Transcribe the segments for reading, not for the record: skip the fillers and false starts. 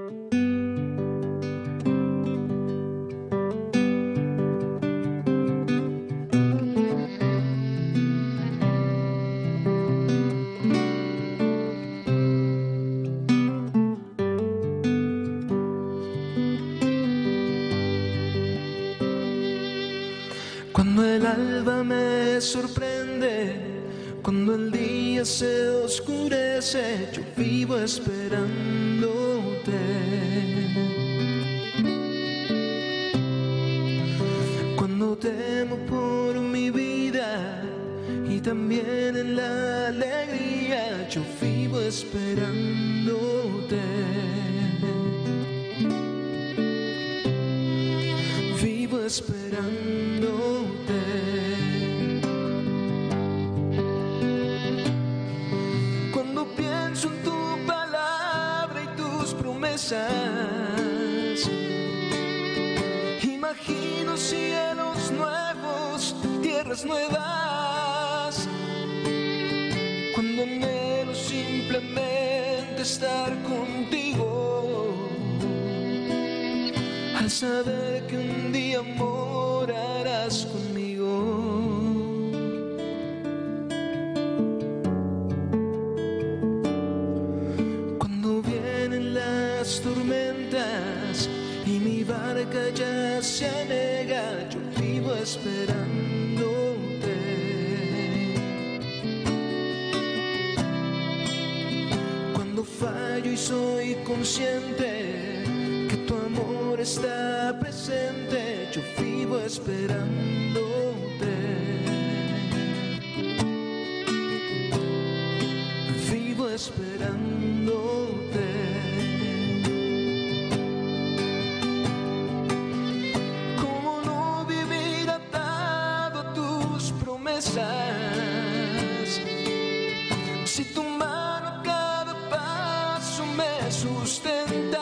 Cuando el alba me sorprende, cuando el día se oscurece, yo vivo esperándote. Cuando temo por mi vida y también en la alegría, yo vivo esperándote. Vivo esperándote. Cuando pienso en tu palabra y tus promesas, imagino cielos nuevos, tierras nuevas. Cuando anhelo simplemente estar contigo, al saber que un día morarás conmigo. Cuando vienen las tormentas y mi barca ya se anega, yo vivo esperándote. Cuando fallo y soy consciente que tu amor está presente, yo vivo esperándote. Vivo esperándote. ¿Cómo no vivir atado a tus promesas? Si tu mano a cada paso me sustenta.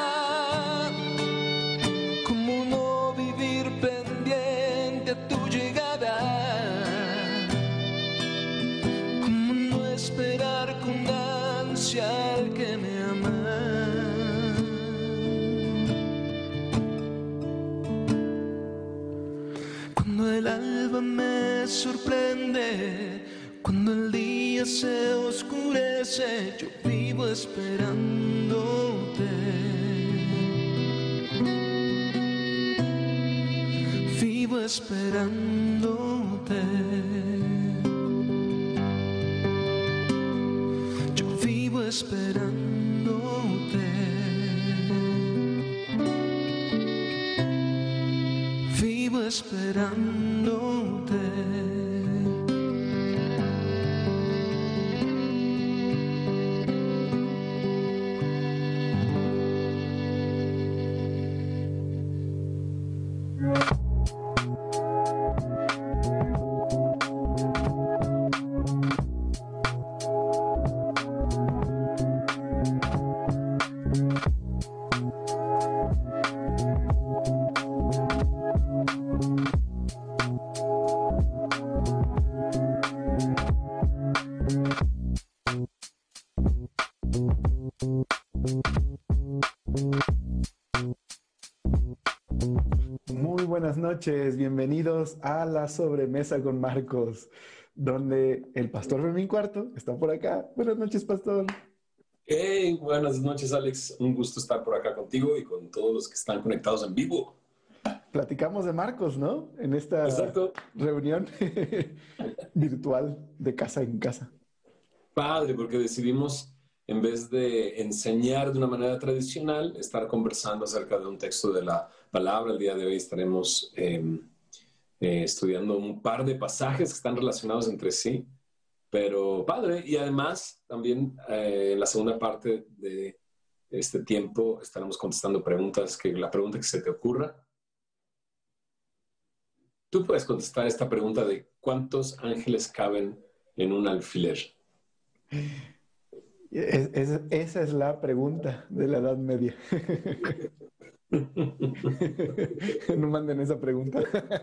Esperar con ansia al que me ama. Cuando el alba me sorprende, cuando el día se oscurece, yo vivo esperándote. Vivo esperándote. Vivo esperándote. Vivo esperándote. Muy buenas noches, bienvenidos a La Sobremesa con Marcos, donde el pastor Fermín Cuarto está por acá. Buenas noches, pastor. Hey, buenas noches, Alex. Un gusto estar por acá contigo y con todos los que están conectados en vivo. Platicamos de Marcos, ¿no? En esta reunión virtual de casa en casa. Padre, porque decidimos, en vez de enseñar de una manera tradicional, estar conversando acerca de un texto de la palabra. El día de hoy estaremos estudiando un par de pasajes que están relacionados entre sí. Pero padre, y además también en la segunda parte de este tiempo estaremos contestando preguntas, la pregunta que se te ocurra. Tú puedes contestar esta pregunta de ¿cuántos ángeles caben en un alfiler? Esa es la pregunta de la Edad Media. No manden esa pregunta.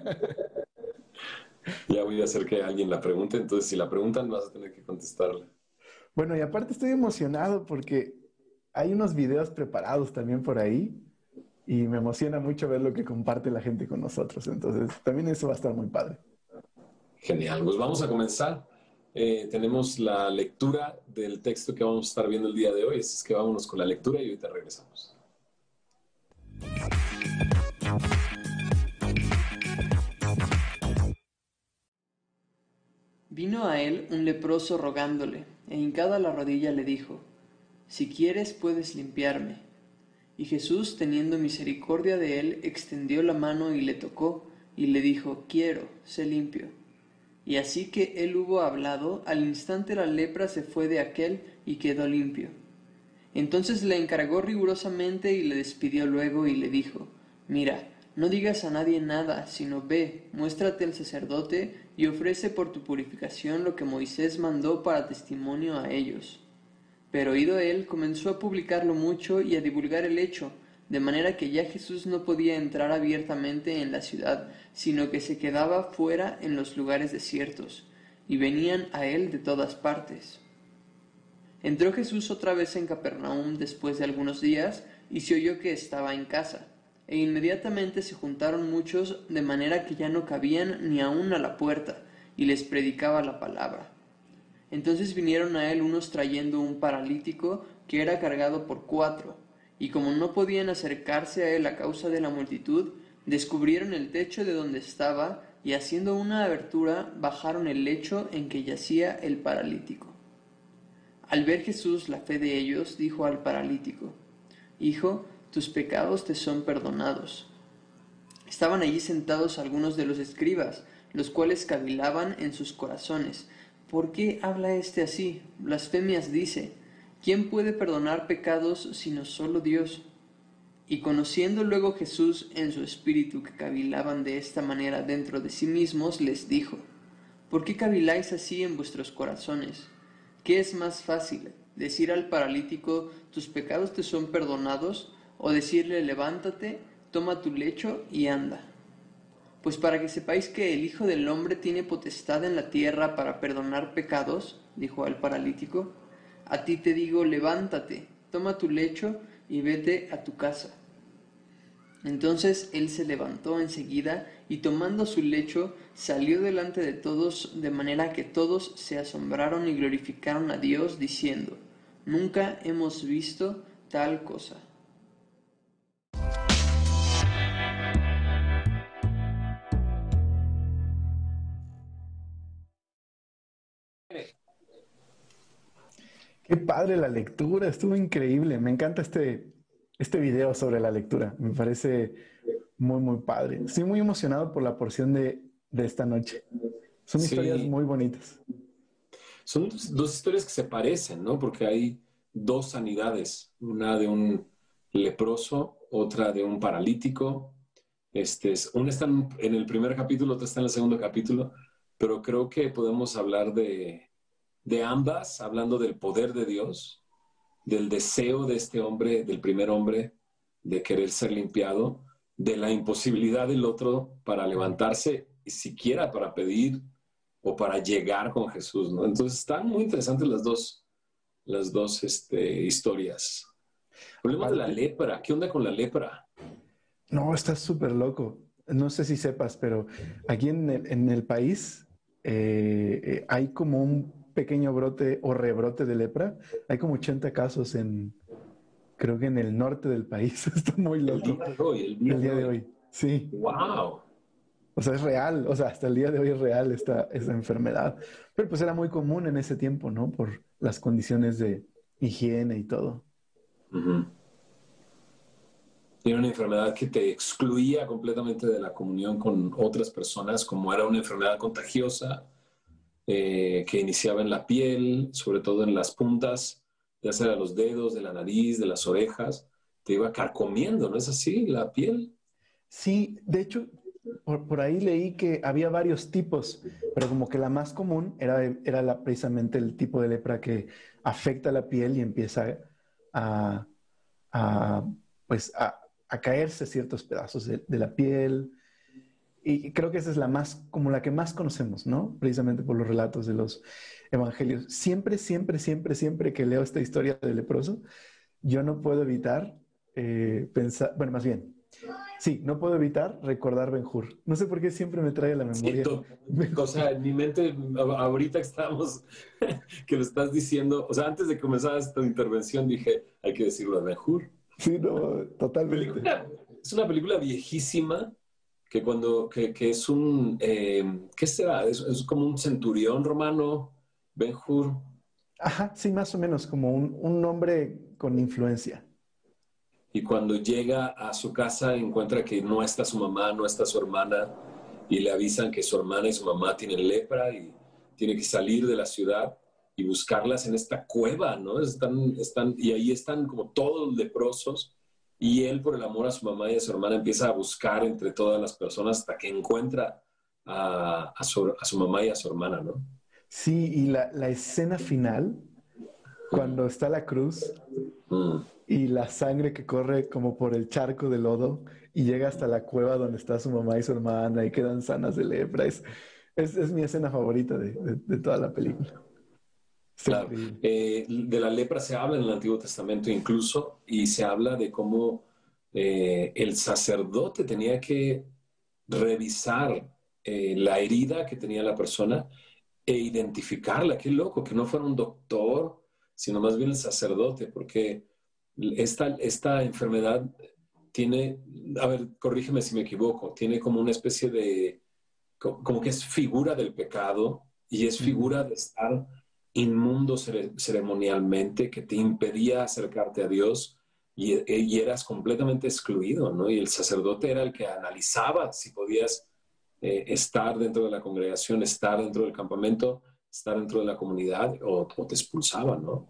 Ya voy a hacer que alguien la pregunte, entonces si la preguntan vas a tener que contestarla. Bueno, y aparte estoy emocionado porque hay unos videos preparados también por ahí y me emociona mucho ver lo que comparte la gente con nosotros. Entonces, también eso va a estar muy padre. Genial, pues vamos a comenzar. Tenemos la lectura del texto que vamos a estar viendo el día de hoy, así es que vámonos con la lectura y ahorita regresamos. Vino a él un leproso rogándole, e hincada la rodilla le dijo: Si quieres puedes limpiarme. Y Jesús, teniendo misericordia de él, extendió la mano y le tocó, y le dijo: Quiero, sé limpio. Y así que él hubo hablado, al instante la lepra se fue de aquél y quedó limpio. Entonces le encargó rigurosamente y le despidió luego y le dijo: Mira, no digas a nadie nada, sino ve, muéstrate al sacerdote y ofrece por tu purificación lo que Moisés mandó para testimonio a ellos. Pero oído él, comenzó a publicarlo mucho y a divulgar el hecho, de manera que ya Jesús no podía entrar abiertamente en la ciudad, sino que se quedaba fuera en los lugares desiertos, y venían a él de todas partes. Entró Jesús otra vez en Capernaum después de algunos días, y se oyó que estaba en casa. E inmediatamente se juntaron muchos, de manera que ya no cabían ni aun a la puerta, y les predicaba la palabra. Entonces vinieron a él unos trayendo un paralítico que era cargado por 4, y como no podían acercarse a él a causa de la multitud, descubrieron el techo de donde estaba, y haciendo una abertura bajaron el lecho en que yacía el paralítico. Al ver Jesús la fe de ellos, dijo al paralítico: Hijo, tus pecados te son perdonados. Estaban allí sentados algunos de los escribas, los cuales cavilaban en sus corazones: ¿Por qué habla éste así? Blasfemias dice. ¿Quién puede perdonar pecados sino solo Dios? Y conociendo luego Jesús en su espíritu que cavilaban de esta manera dentro de sí mismos, les dijo: ¿Por qué caviláis así en vuestros corazones? ¿Qué es más fácil, decir al paralítico: tus pecados te son perdonados, o decirle: levántate, toma tu lecho y anda? Pues para que sepáis que el Hijo del Hombre tiene potestad en la tierra para perdonar pecados, dijo al paralítico, a ti te digo: levántate, toma tu lecho y vete a tu casa. Entonces él se levantó enseguida y tomando su lecho salió delante de todos, de manera que todos se asombraron y glorificaron a Dios, diciendo: Nunca hemos visto tal cosa. Qué padre la lectura, estuvo increíble. Me encanta este video sobre la lectura. Me parece muy, muy padre. Estoy muy emocionado por la porción de esta noche. Son historias muy bonitas. Son dos historias que se parecen, ¿no? Porque hay dos sanidades, una de un leproso, otra de un paralítico. Una está en el primer capítulo, otra está en el segundo capítulo, pero creo que podemos hablar de ambas, hablando del poder de Dios, del deseo de este hombre, del primer hombre, de querer ser limpiado, de la imposibilidad del otro para levantarse, siquiera para pedir o para llegar con Jesús, ¿no? Entonces están muy interesantes las dos historias. Hablemos de la lepra. ¿Qué onda con la lepra? No, está súper loco. No sé si sepas, pero aquí en el país hay como un pequeño brote o rebrote de lepra. Hay como 80 casos creo que en el norte del país. Está muy loco. El día de hoy. Sí. ¡Wow! O sea, es real. O sea, hasta el día de hoy es real esta enfermedad. Pero pues era muy común en ese tiempo, ¿no? Por las condiciones de higiene y todo. Uh-huh. Era una enfermedad que te excluía completamente de la comunión con otras personas, como era una enfermedad contagiosa que iniciaba en la piel, sobre todo en las puntas, ya sea de los dedos, de la nariz, de las orejas, te iba carcomiendo, ¿no es así la piel? Sí, de hecho, por ahí leí que había varios tipos, pero como que la más común era precisamente el tipo de lepra que afecta la piel y empieza a, a, pues a caerse ciertos pedazos de la piel. Y creo que esa es como la que más conocemos, ¿no? Precisamente por los relatos de los evangelios. Siempre, siempre, siempre, siempre que leo esta historia del leproso, yo no puedo evitar pensar, bueno, más bien, sí, no puedo evitar recordar Ben-Hur. No sé por qué siempre me trae a la Sí, memoria. o sea, en mi mente, ahorita que estábamos, que lo estás diciendo, o sea, antes de comenzar esta intervención dije, hay que decirlo de Ben-Hur. Sí, no, totalmente. Es una película viejísima que es un, ¿qué será? Es como un centurión romano, Ben-Hur. Ajá, sí, más o menos, como un hombre con influencia. Y cuando llega a su casa encuentra que no está su mamá, no está su hermana, y le avisan que su hermana y su mamá tienen lepra y tiene que salir de la ciudad y buscarlas en esta cueva, ¿no? Y ahí están como todos los leprosos, y él, por el amor a su mamá y a su hermana, empieza a buscar entre todas las personas hasta que encuentra a su mamá y a su hermana, ¿no? Sí, y la escena final, cuando está la cruz Mm. y la sangre que corre como por el charco de lodo y llega hasta la cueva donde está su mamá y su hermana y quedan sanas de lepra. Es mi escena favorita de toda la película. Está Claro, increíble. de la lepra se habla en el Antiguo Testamento incluso, y se habla de cómo el sacerdote tenía que revisar la herida que tenía la persona e identificarla. Qué loco, que no fuera un doctor, sino más bien el sacerdote, porque esta enfermedad tiene, a ver, corrígeme si me equivoco, tiene como una especie de, como que es figura del pecado y es Ujú. figura de estar inmundo ceremonialmente, que te impedía acercarte a Dios y eras completamente excluido, ¿no? Y el sacerdote era el que analizaba si podías estar dentro de la congregación, estar dentro del campamento, estar dentro de la comunidad o te expulsaban, ¿no?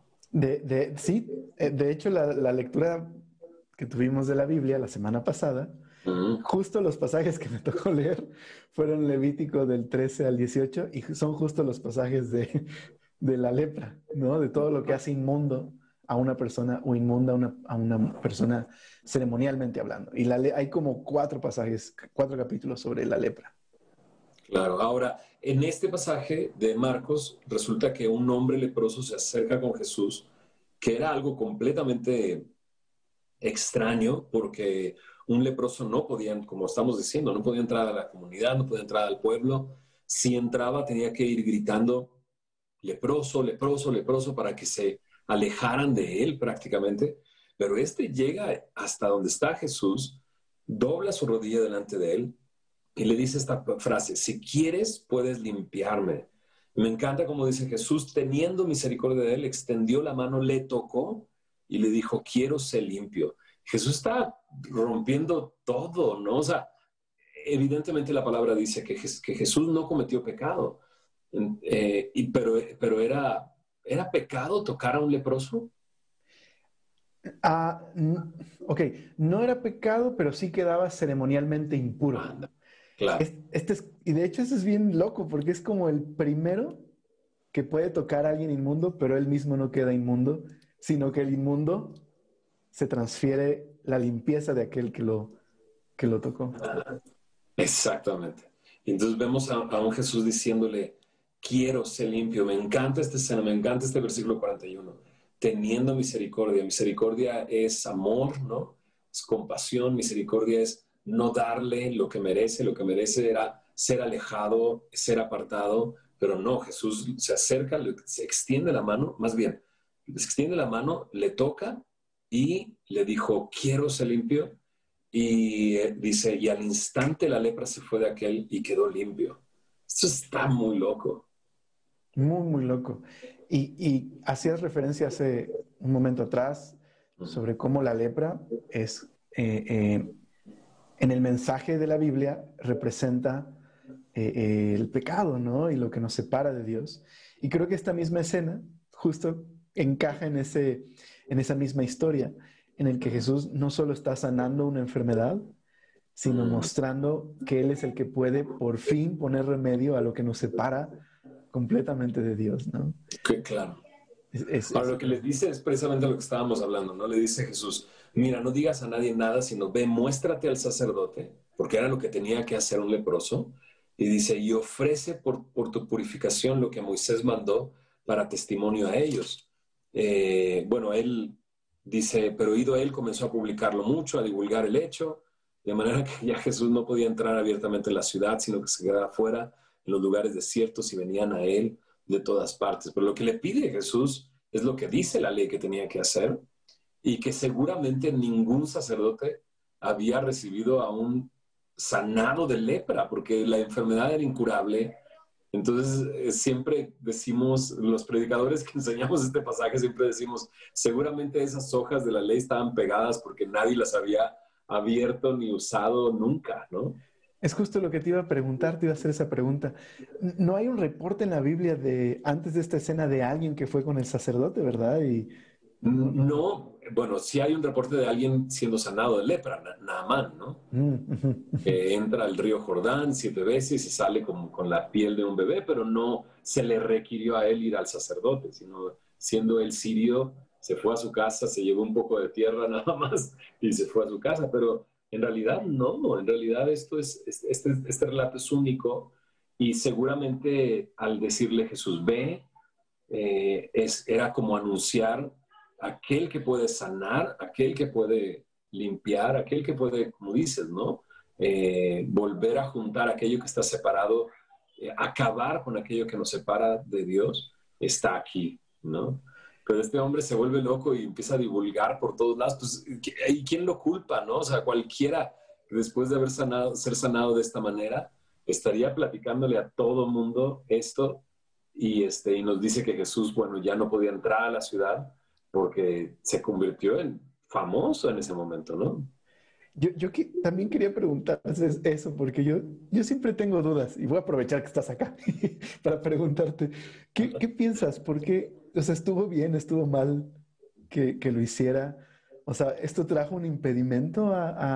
Sí, de hecho la lectura que tuvimos de la Biblia la semana pasada, Mm. justo los pasajes que me tocó leer fueron Levítico del 13 al 18 y son justo los pasajes de la lepra, ¿no? De todo lo que hace inmundo a una persona o inmunda a una persona ceremonialmente hablando. Y hay como 4 pasajes, 4 capítulos sobre la lepra. Claro, ahora, en este pasaje de Marcos, resulta que un hombre leproso se acerca con Jesús, que era algo completamente extraño, porque un leproso no podía, como estamos diciendo, no podía entrar a la comunidad, no podía entrar al pueblo. Si entraba, tenía que ir gritando, leproso, leproso, leproso, para que se alejaran de él prácticamente. Pero este llega hasta donde está Jesús, dobla su rodilla delante de él y le dice esta frase: si quieres, puedes limpiarme. Me encanta como dice Jesús, teniendo misericordia de él, extendió la mano, le tocó y le dijo, quiero ser limpio. Jesús está rompiendo todo, ¿no? O sea, evidentemente la palabra dice que Jesús no cometió pecado, pero ¿era pecado tocar a un leproso? Ah, ok, no era pecado, pero sí quedaba ceremonialmente impuro. Anda, claro. Y de hecho eso es bien loco porque es como el primero que puede tocar a alguien inmundo, pero él mismo no queda inmundo, sino que el inmundo se transfiere la limpieza de aquel que lo tocó. Exactamente. Y entonces vemos a un Jesús diciéndole, quiero ser limpio. Me encanta esta escena, me encanta este versículo 41. Teniendo misericordia. Misericordia es amor, ¿no? Es compasión. Misericordia es no darle lo que merece. Lo que merece era ser alejado, ser apartado. Pero no, Jesús se acerca, se extiende la mano, más bien, se extiende la mano, le toca y le dijo, quiero ser limpio. Y dice, y al instante la lepra se fue de aquel y quedó limpio. Esto está muy loco. Muy, muy loco. Y hacías referencia hace un momento atrás sobre cómo la lepra es, en el mensaje de la Biblia, representa el pecado, ¿no? Y lo que nos separa de Dios. Y creo que esta misma escena justo encaja en esa misma historia, en el que Jesús no solo está sanando una enfermedad, sino mostrando que Él es el que puede por fin poner remedio a lo que nos separa completamente de Dios, ¿no? Que, claro. Es, es, Ahora es- lo que les dice es precisamente lo que estábamos hablando, ¿no? Le dice Jesús, mira, no digas a nadie nada, sino ve, muéstrate al sacerdote, porque era lo que tenía que hacer un leproso, y dice, y ofrece por tu purificación lo que Moisés mandó para testimonio a ellos. Bueno, él dice, pero ido él comenzó a publicarlo mucho, a divulgar el hecho, de manera que ya Jesús no podía entrar abiertamente en la ciudad, sino que se quedaba afuera, en los lugares desiertos, y venían a él de todas partes. Pero lo que le pide Jesús es lo que dice la ley que tenía que hacer, y que seguramente ningún sacerdote había recibido aún sanado de lepra, porque la enfermedad era incurable. Entonces, siempre decimos, los predicadores que enseñamos este pasaje, siempre decimos, seguramente esas hojas de la ley estaban pegadas porque nadie las había abierto ni usado nunca, ¿no? Es justo lo que te iba a preguntar, te iba a hacer esa pregunta. No hay un reporte en la Biblia de antes de esta escena de alguien que fue con el sacerdote, ¿verdad? Y No, bueno, sí hay un reporte de alguien siendo sanado de lepra, Naamán, ¿no? Que entra al río Jordán 7 veces y sale como con la piel de un bebé, pero no se le requirió a él ir al sacerdote, sino siendo él sirio, se fue a su casa, se llevó un poco de tierra nada más y se fue a su casa, pero en realidad no, en realidad este relato es único, y seguramente al decirle Jesús ve, era como anunciar aquel que puede sanar, aquel que puede limpiar, aquel que puede, como dices, ¿no? Volver a juntar aquello que está separado, acabar con aquello que nos separa de Dios, está aquí, ¿no? Pero este hombre se vuelve loco y empieza a divulgar por todos lados. Pues, ¿y quién lo culpa, no? O sea, cualquiera, después de ser sanado de esta manera, estaría platicándole a todo mundo esto, y nos dice que Jesús, bueno, ya no podía entrar a la ciudad porque se convirtió en famoso en ese momento, ¿no? También quería preguntarte eso, porque yo siempre tengo dudas, y voy a aprovechar que estás acá para preguntarte, ¿qué piensas? ¿Por qué? O sea, ¿estuvo bien, estuvo mal que lo hiciera? O sea, ¿esto trajo un impedimento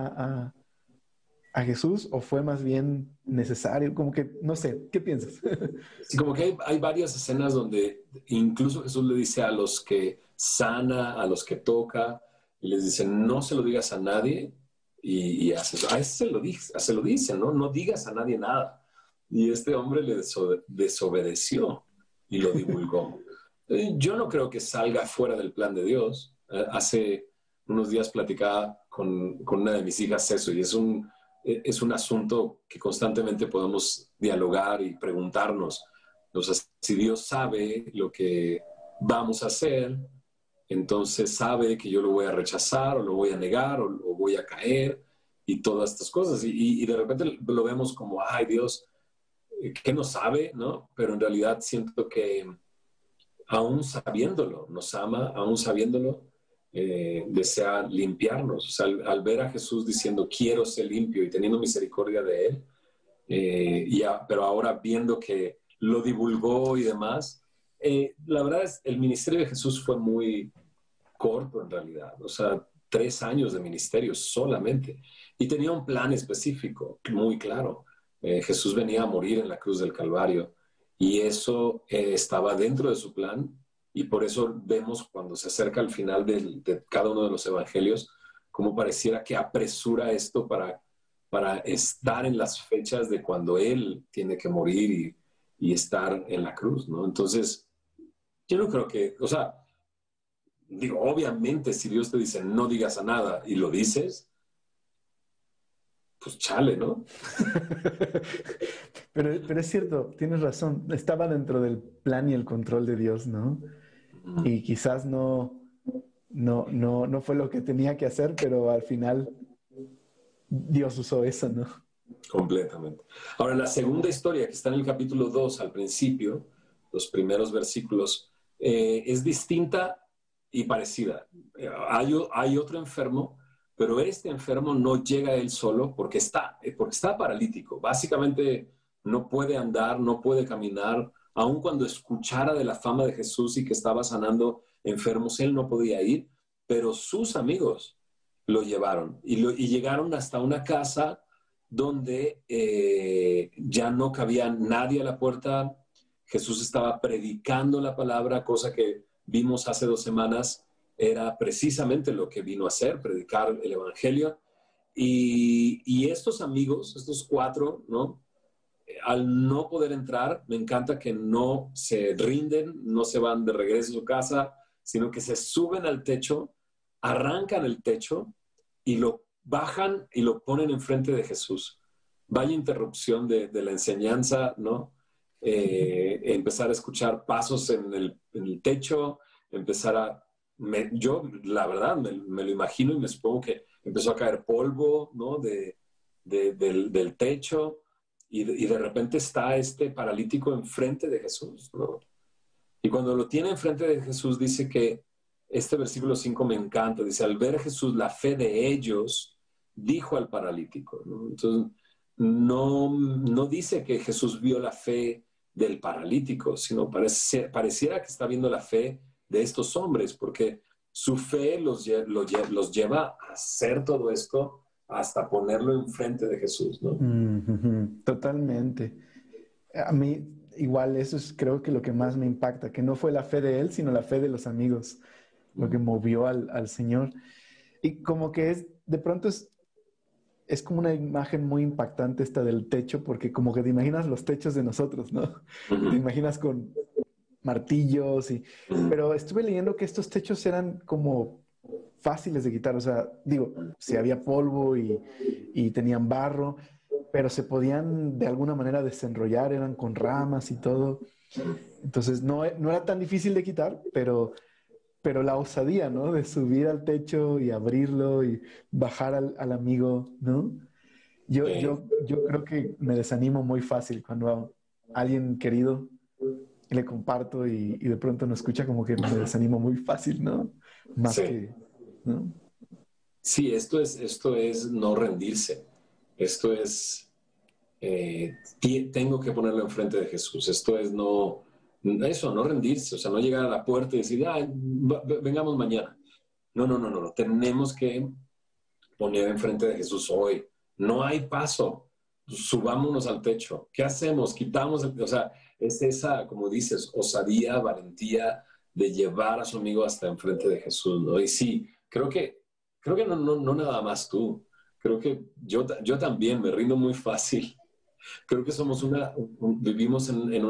a Jesús, o fue más bien necesario? Como que, no sé, ¿qué piensas? Sí, como que hay varias escenas donde incluso Jesús le dice a los que sana, a los que toca, y les dice, no se lo digas a nadie, y hace eso. A ese se lo dice, ¿no? No digas a nadie nada. Y este hombre le desobedeció y lo divulgó. Yo no creo que salga fuera del plan de Dios. Hace unos días platicaba con una de mis hijas eso, y es un asunto que constantemente podemos dialogar y preguntarnos. O sea, si Dios sabe lo que vamos a hacer, entonces sabe que yo lo voy a rechazar, o lo voy a negar, o voy a caer, y todas estas cosas. Y de repente lo vemos como, ay, Dios, que no sabe, ¿no? Pero en realidad siento que aún sabiéndolo, nos ama, aún sabiéndolo, desea limpiarnos. O sea, al ver a Jesús diciendo, quiero ser limpio, y teniendo misericordia de él, pero ahora viendo que lo divulgó y demás, la verdad es, el ministerio de Jesús fue muy corto en realidad. O sea, 3 años de ministerio solamente. Y tenía un plan específico, muy claro. Jesús venía a morir en la cruz del Calvario, y eso estaba dentro de su plan, y por eso vemos cuando se acerca al final de cada uno de los evangelios, como pareciera que apresura esto para estar en las fechas de cuando Él tiene que morir y estar en la cruz, ¿no? Entonces, yo no creo que, o sea, digo, obviamente si Dios te dice no digas a nada y lo dices, pues chale, ¿no? Pero es cierto, tienes razón. Estaba dentro del plan y el control de Dios, ¿no? Y quizás no fue lo que tenía que hacer, pero al final Dios usó eso, ¿no? Completamente. Ahora, la segunda historia que está en el capítulo 2, al principio, los primeros versículos, es distinta y parecida. Hay otro enfermo, pero este enfermo no llega él solo porque está paralítico. Básicamente no puede andar, no puede caminar. Aun cuando escuchara de la fama de Jesús y que estaba sanando enfermos, él no podía ir, pero sus amigos lo llevaron y llegaron hasta una casa donde ya no cabía nadie a la puerta. Jesús estaba predicando la palabra, cosa que vimos hace 2 semanas, era precisamente lo que vino a hacer, predicar el evangelio. Y estos amigos, estos 4, ¿no? Al no poder entrar, me encanta que no se rinden, no se van de regreso a su casa, sino que se suben al techo arrancan el techo y lo bajan y lo ponen enfrente de Jesús. Vaya interrupción de la enseñanza, ¿no? Empezar a escuchar pasos en el techo, empezar a... yo, la verdad, me lo imagino y me supongo que empezó a caer polvo, ¿no? Del techo y de repente está este paralítico enfrente de Jesús, ¿no? Y cuando lo tiene enfrente de Jesús dice que este versículo 5 me encanta, dice, al ver Jesús la fe de ellos, dijo al paralítico, ¿no? Entonces, no dice que Jesús vio la fe del paralítico, sino pareciera que está viendo la fe de estos hombres, porque su fe los lleva a hacer todo esto hasta ponerlo enfrente de Jesús, ¿no? Totalmente. A mí, igual, eso es creo que lo que más me impacta, que no fue la fe de él, sino la fe de los amigos, lo que movió al Señor. Y como que de pronto es como una imagen muy impactante esta del techo, porque como que te imaginas los techos de nosotros, ¿no? Te imaginas con martillos pero estuve leyendo que estos techos eran como fáciles de quitar, o sea, digo, si había polvo y tenían barro, pero se podían de alguna manera desenrollar, eran con ramas y todo. Entonces no era tan difícil de quitar, pero la osadía, ¿no? De subir al techo y abrirlo y bajar al amigo, ¿no? Yo creo que me desanimo muy fácil cuando a alguien querido le comparto y de pronto no escucha, como que me desanimo muy fácil, ¿no? Más que, ¿no? Sí, esto es no rendirse. Esto es, tengo que ponerlo enfrente de Jesús. Esto es no rendirse, o sea, no llegar a la puerta y decir, vengamos mañana. No. Tenemos que poner enfrente de Jesús hoy. No hay paso. Subámonos al techo. ¿Qué hacemos? Quitamos, o sea, es esa, como dices, osadía, valentía de llevar a su amigo hasta enfrente de Jesús, ¿no? Y sí, creo que no nada más tú. Creo que yo también me rindo muy fácil. Creo que somos vivimos en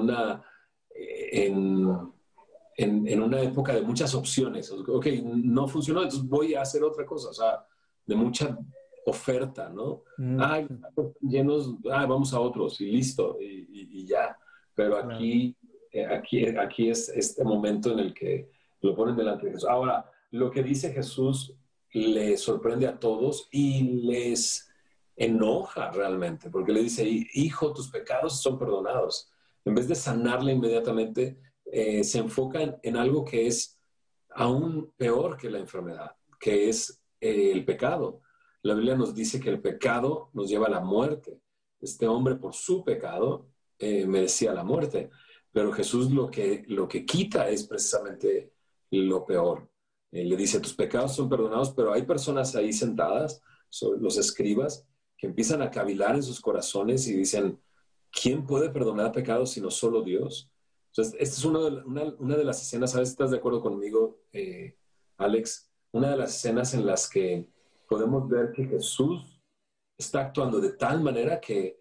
una época de muchas opciones. Ok, no funcionó, entonces voy a hacer otra cosa. O sea, de mucha oferta, ¿no? Ay, llenos, vamos a otros y listo, y ya. Pero aquí es este momento en el que lo ponen delante de Jesús. Ahora, lo que dice Jesús le sorprende a todos y les enoja realmente, porque le dice, hijo, tus pecados son perdonados. En vez de sanarle inmediatamente, se enfoca en algo que es aún peor que la enfermedad, que es el pecado. La Biblia nos dice que el pecado nos lleva a la muerte. Este hombre por su pecado merecía la muerte, pero Jesús lo que quita es precisamente lo peor. Le dice, tus pecados son perdonados, pero hay personas ahí sentadas, los escribas, que empiezan a cavilar en sus corazones y dicen, ¿quién puede perdonar pecados sino solo Dios? Entonces, esta es una de las escenas, ¿sabes? ¿Estás de acuerdo conmigo, Alex? Una de las escenas en las que podemos ver que Jesús está actuando de tal manera que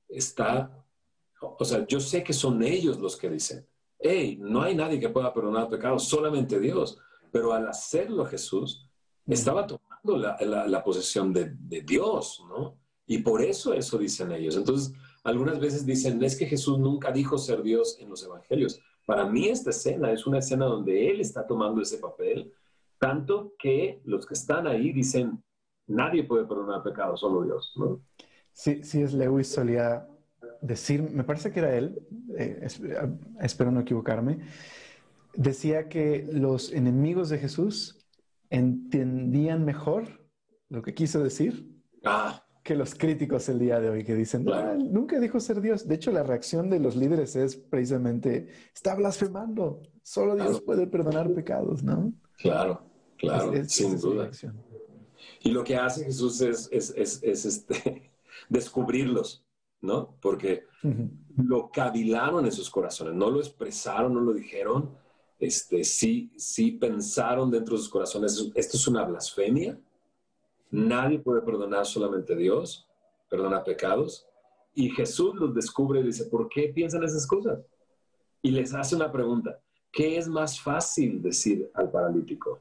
o sea, yo sé que son ellos los que dicen, hey, no hay nadie que pueda perdonar pecados, solamente Dios. Pero al hacerlo Jesús, estaba tomando la posesión de Dios, ¿no? Y por eso dicen ellos. Entonces, algunas veces dicen, es que Jesús nunca dijo ser Dios en los evangelios. Para mí esta escena es una escena donde Él está tomando ese papel, tanto que los que están ahí dicen, nadie puede perdonar pecados, solo Dios, ¿no? Sí, es Lewis solía decir, me parece que era él, espero no equivocarme, decía que los enemigos de Jesús entendían mejor lo que quiso decir que los críticos el día de hoy, que dicen, nunca dijo ser Dios. De hecho, la reacción de los líderes es precisamente, está blasfemando, solo Dios puede perdonar pecados, ¿no? Claro, sin duda. Y lo que hace Jesús es descubrirlos, ¿no? Porque lo cavilaron en sus corazones, no lo expresaron, no lo dijeron, sí pensaron dentro de sus corazones, esto es una blasfemia, nadie puede perdonar, solamente Dios perdona pecados, y Jesús los descubre y dice, ¿por qué piensan esas cosas? Y les hace una pregunta, ¿qué es más fácil decir al paralítico?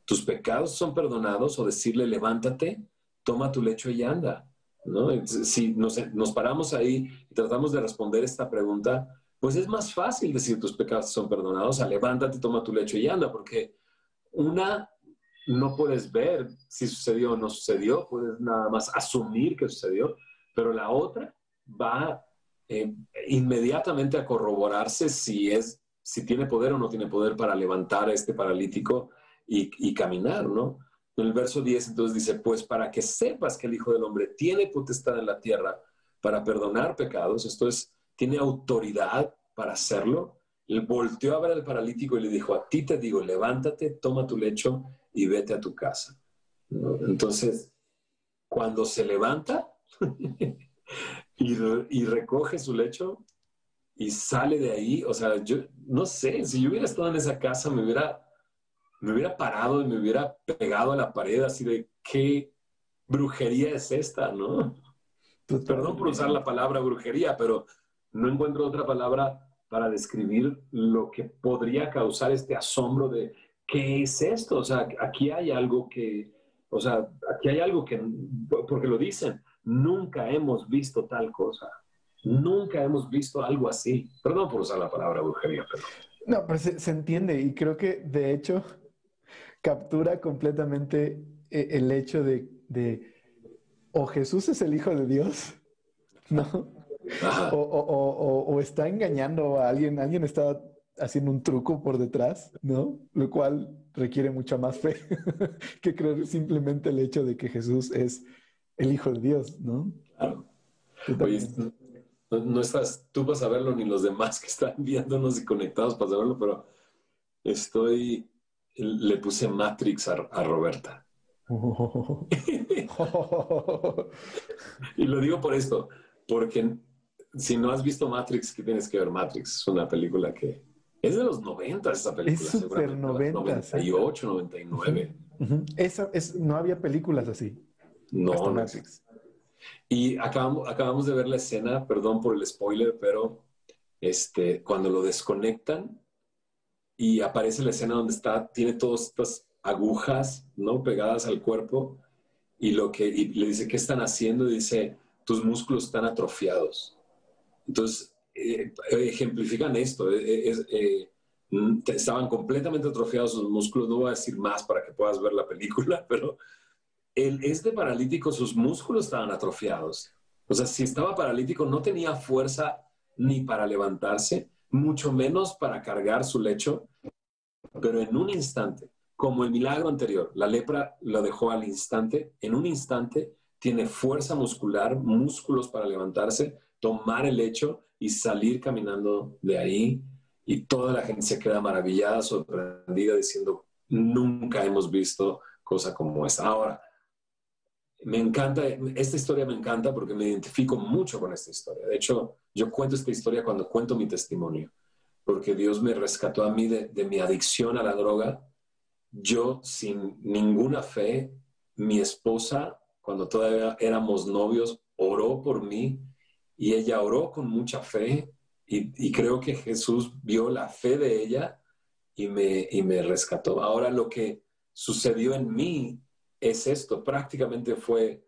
tus pecados son perdonados, o decirle, levántate, toma tu lecho y anda, ¿no? Entonces, si nos paramos ahí y tratamos de responder esta pregunta, pues es más fácil decir tus pecados son perdonados a levántate, toma tu lecho y anda, porque una, no puedes ver si sucedió o no sucedió, puedes nada más asumir que sucedió, pero la otra va inmediatamente a corroborarse si tiene poder o no tiene poder para levantar a este paralítico y caminar, ¿no? En el verso 10 entonces dice, pues para que sepas que el Hijo del Hombre tiene potestad en la tierra para perdonar pecados, esto es, tiene autoridad para hacerlo. Él volteó a ver al paralítico y le dijo, a ti te digo, levántate, toma tu lecho y vete a tu casa, ¿no? Entonces, cuando se levanta y recoge su lecho y sale de ahí, o sea, yo no sé, si yo hubiera estado en esa casa me hubiera parado y me hubiera pegado a la pared así de, ¿qué brujería es esta, no? Perdón por usar la palabra brujería, pero no encuentro otra palabra para describir lo que podría causar este asombro de ¿qué es esto? O sea, aquí hay algo que, porque lo dicen, nunca hemos visto tal cosa, nunca hemos visto algo así. Perdón por usar la palabra brujería, pero... No, pero se entiende y creo que de hecho captura completamente el hecho de o Jesús es el Hijo de Dios, ¿no? O está engañando a alguien, alguien está haciendo un truco por detrás, ¿no? Lo cual requiere mucha más fe que creer simplemente el hecho de que Jesús es el Hijo de Dios, ¿no? Claro. Oye, no estás tú para saberlo, ni los demás que están viéndonos y conectados para saberlo, pero le puse Matrix a Roberta. Y lo digo por esto, porque si no has visto Matrix, ¿qué tienes que ver Matrix? Es una película que es de los 90, esa película. Es súper 90. 98, 99. No había películas así. No, Matrix. Y acabamos de ver la escena, perdón por el spoiler, pero cuando lo desconectan y aparece la escena donde tiene todas estas agujas, ¿no? Pegadas al cuerpo y le dice, ¿qué están haciendo? Y dice, tus músculos están atrofiados. Entonces, ejemplifican esto. Estaban completamente atrofiados sus músculos. No voy a decir más para que puedas ver la película, pero este paralítico, sus músculos estaban atrofiados. O sea, si estaba paralítico, no tenía fuerza ni para levantarse, mucho menos para cargar su lecho. Pero en un instante, como el milagro anterior, la lepra lo dejó al instante, en un instante tiene fuerza muscular, músculos para levantarse, tomar el lecho y salir caminando de ahí. Y toda la gente se queda maravillada, sorprendida, diciendo, nunca hemos visto cosa como esta. Ahora, me encanta, esta historia me encanta porque me identifico mucho con esta historia. De hecho, yo cuento esta historia cuando cuento mi testimonio, porque Dios me rescató a mí de mi adicción a la droga. Yo, sin ninguna fe, mi esposa, cuando todavía éramos novios, oró por mí y ella oró con mucha fe y creo que Jesús vio la fe de ella y me rescató. Ahora lo que sucedió en mí es esto, prácticamente fue,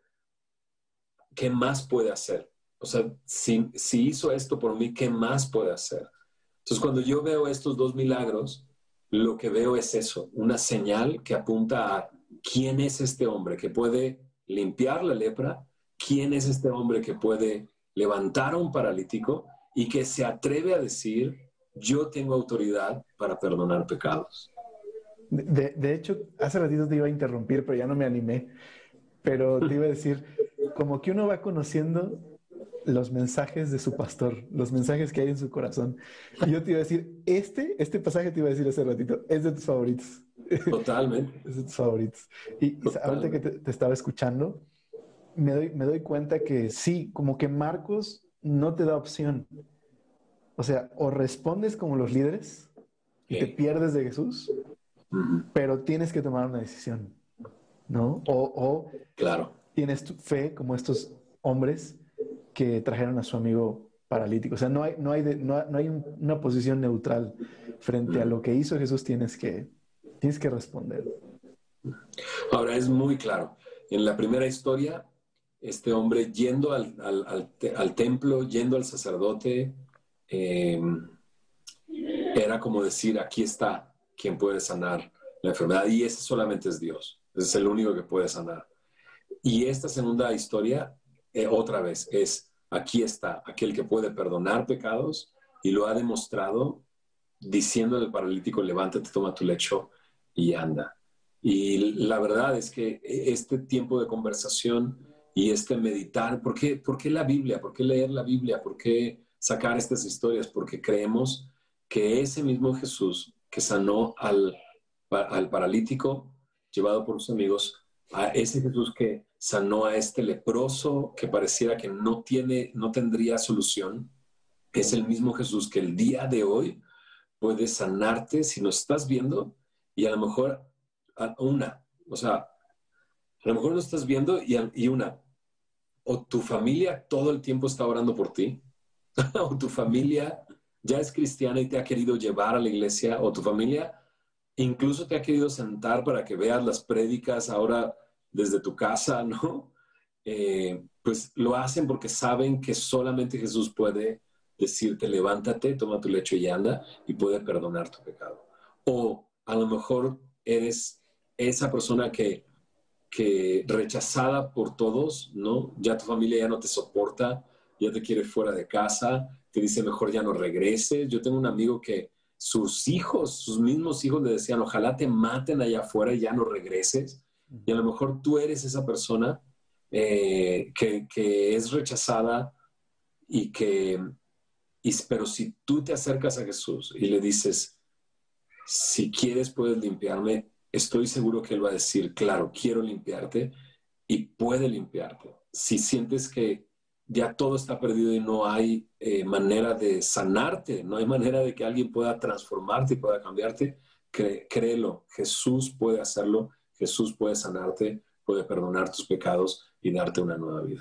¿qué más puede hacer? O sea, si hizo esto por mí, ¿qué más puede hacer? Entonces, cuando yo veo estos dos milagros, lo que veo es eso, una señal que apunta a quién es este hombre que puede limpiar la lepra, quién es este hombre que puede levantar a un paralítico y que se atreve a decir, yo tengo autoridad para perdonar pecados. De hecho, hace ratito te iba a interrumpir, pero ya no me animé. Pero te iba a decir, como que uno va conociendo los mensajes de su pastor, los mensajes que hay en su corazón. Y yo te iba a decir, este pasaje te iba a decir hace ratito, es de tus favoritos. Totalmente. Es de tus favoritos. Y ahorita que te estaba escuchando, me doy cuenta que sí, como que Marcos no te da opción. O sea, o respondes como los líderes y te pierdes de Jesús, pero tienes que tomar una decisión, ¿no? O claro, tienes tu fe como estos hombres que trajeron a su amigo paralítico. O sea, no hay una posición neutral frente a lo que hizo Jesús. Tienes que responder. Ahora es muy claro. En la primera historia, este hombre yendo al templo, yendo al sacerdote, era como decir, aquí está quien puede sanar la enfermedad. Y ese solamente es Dios. Ese es el único que puede sanar. Y esta segunda historia, otra vez, es aquí está aquel que puede perdonar pecados y lo ha demostrado diciendo al paralítico, levántate, toma tu lecho y anda. Y la verdad es que este tiempo de conversación y este meditar, ¿por qué la Biblia? ¿Por qué leer la Biblia? ¿Por qué sacar estas historias? Porque creemos que ese mismo Jesús que sanó al paralítico llevado por sus amigos, a ese Jesús que sanó a este leproso que pareciera que no tendría solución, es el mismo Jesús que el día de hoy puede sanarte si nos estás viendo y a lo mejor a lo mejor no estás viendo o tu familia todo el tiempo está orando por ti, o tu familia ya es cristiana y te ha querido llevar a la iglesia, o tu familia incluso te ha querido sentar para que veas las prédicas ahora desde tu casa, ¿no? Pues lo hacen porque saben que solamente Jesús puede decirte, levántate, toma tu lecho y anda, y puede perdonar tu pecado. O a lo mejor eres esa persona que rechazada por todos, ¿no? Ya tu familia ya no te soporta, ya te quiere fuera de casa, te dice mejor ya no regreses. Yo tengo un amigo que sus mismos hijos le decían, ojalá te maten allá afuera y ya no regreses. Y a lo mejor tú eres esa persona que es rechazada pero si tú te acercas a Jesús y le dices, si quieres puedes limpiarme, estoy seguro que Él va a decir, claro, quiero limpiarte y puede limpiarte. Si sientes que ya todo está perdido y no hay manera de sanarte, no hay manera de que alguien pueda transformarte y pueda cambiarte, créelo, Jesús puede hacerlo, Jesús puede sanarte, puede perdonar tus pecados y darte una nueva vida.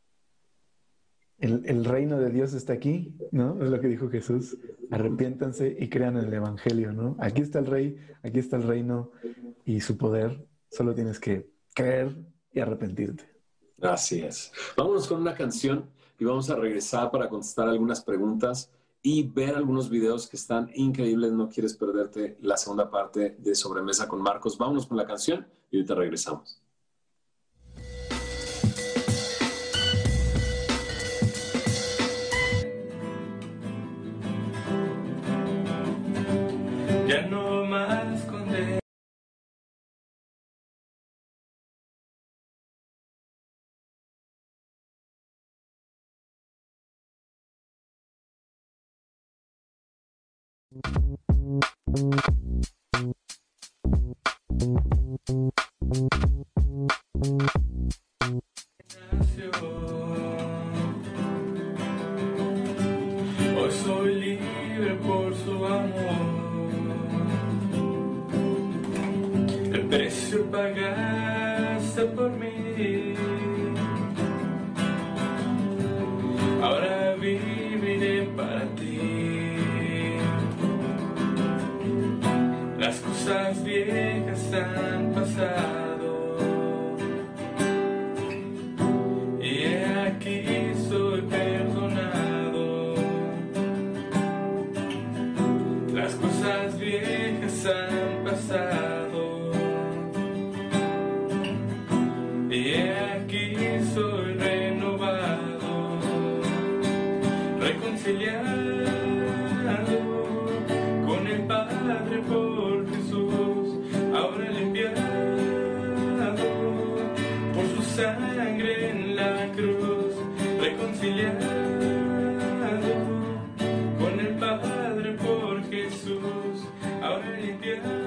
El reino de Dios está aquí, ¿no? Es lo que dijo Jesús. Arrepiéntanse y crean en el Evangelio, ¿no? Aquí está el Rey, aquí está el reino y su poder. Solo tienes que creer y arrepentirte. Así es. Vámonos con una canción y vamos a regresar para contestar algunas preguntas y ver algunos videos que están increíbles. No quieres perderte la segunda parte de Sobremesa con Marcos. Vámonos con la canción y ahorita regresamos. Ya no más condena. Hoy soy libre por su amor. El precio pagaste por mí. Ahora viviré para ti. Las cosas viejas han pasado. Y he aquí soy perdonado. Las cosas viejas han pasado. Y he aquí soy renovado, reconciliado con el Padre por Jesús, ahora limpiado por su sangre en la cruz, reconciliado con el Padre por Jesús, ahora limpiado.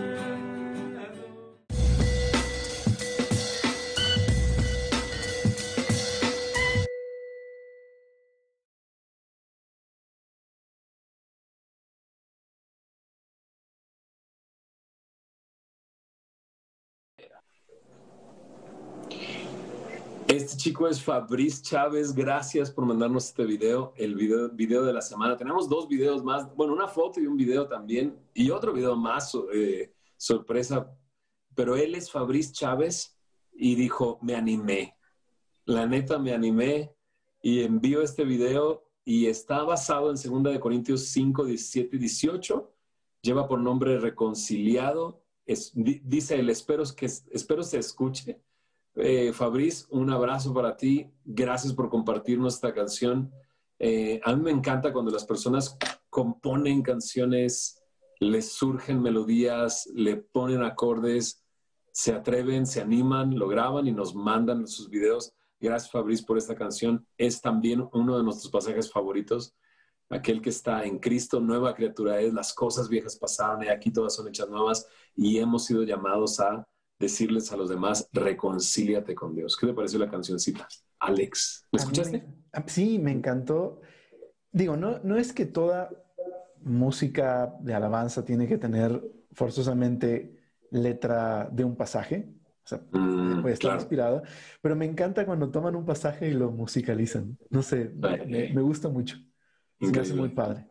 Este chico es Fabriz Chávez. Gracias por mandarnos este video, el video de la semana. Tenemos dos videos más, bueno, una foto y un video también, y otro video más sorpresa. pero él es Fabriz Chávez y dijo, me animé. La neta me animé y envío este video y está basado en 2 de Corintios 5, 17 y 18. Lleva por nombre Reconciliado. Dice él, espero se escuche. Fabriz, un abrazo para ti. Gracias por compartirnos esta canción. A mí me encanta cuando las personas componen canciones, les surgen melodías, le ponen acordes, se atreven, se animan, lo graban y nos mandan sus videos. Gracias, Fabriz, por esta canción. Es también uno de nuestros pasajes favoritos. Aquel que está en Cristo, nueva criatura es, las cosas viejas pasaron y aquí todas son hechas nuevas, y hemos sido llamados a decirles a los demás, reconcíliate con Dios. ¿Qué te pareció la cancioncita? Alex, ¿me escuchaste? Sí, me encantó. Digo, no es que toda música de alabanza tiene que tener forzosamente letra de un pasaje. O sea, puede estar inspirada, pero me encanta cuando toman un pasaje y lo musicalizan. No sé, me gusta mucho. Se me hace muy padre.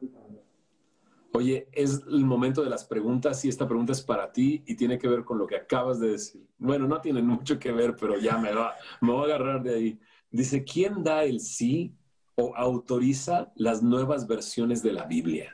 Oye, es el momento de las preguntas y esta pregunta es para ti y tiene que ver con lo que acabas de decir. Bueno, no tiene mucho que ver, pero ya me voy a agarrar de ahí. Dice, ¿quién da el sí o autoriza las nuevas versiones de la Biblia?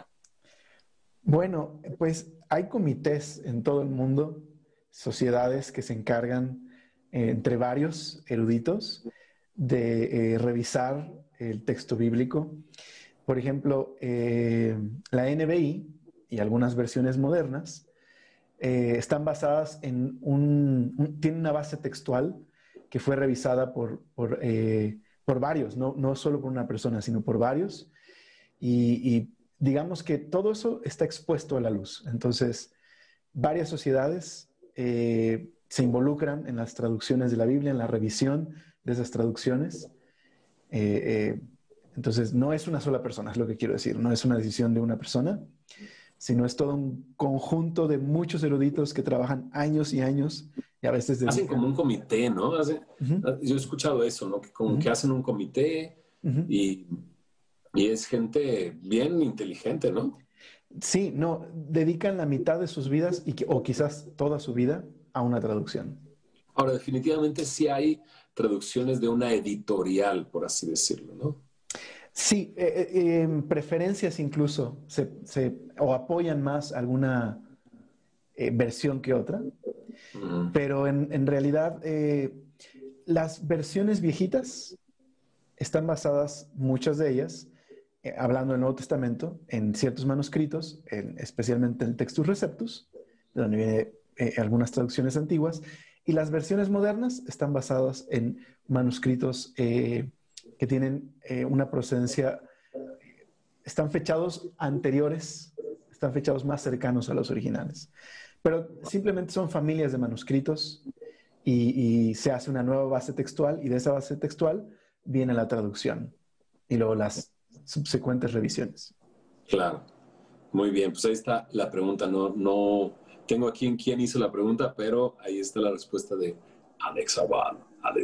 Bueno, pues hay comités en todo el mundo, sociedades que se encargan, entre varios eruditos, de revisar el texto bíblico. Por ejemplo, la NBI y algunas versiones modernas están basadas en tienen una base textual que fue revisada por varios, no solo por una persona, sino por varios. Y digamos que todo eso está expuesto a la luz. Entonces, varias sociedades se involucran en las traducciones de la Biblia, en la revisión de esas traducciones. Entonces, no es una sola persona, es lo que quiero decir. No es una decisión de una persona, sino es todo un conjunto de muchos eruditos que trabajan años y años y a veces hacen como un comité, ¿no? Yo he escuchado eso, ¿no? Que como que hacen un comité y es gente bien inteligente, ¿no? Sí, no, dedican la mitad de sus vidas o quizás toda su vida a una traducción. Ahora, definitivamente sí hay traducciones de una editorial, por así decirlo, ¿no? Sí, preferencias incluso o apoyan más alguna versión que otra, pero en realidad las versiones viejitas están basadas, muchas de ellas, hablando del Nuevo Testamento, en ciertos manuscritos, especialmente en Textus Receptus, de donde vienen algunas traducciones antiguas, y las versiones modernas están basadas en manuscritos que tienen una procedencia, están fechados anteriores, están fechados más cercanos a los originales. Pero simplemente son familias de manuscritos y se hace una nueva base textual y de esa base textual viene la traducción y luego las subsecuentes revisiones. Claro. Muy bien, pues ahí está la pregunta. No tengo aquí en quién hizo la pregunta, pero ahí está la respuesta de Alex Awad.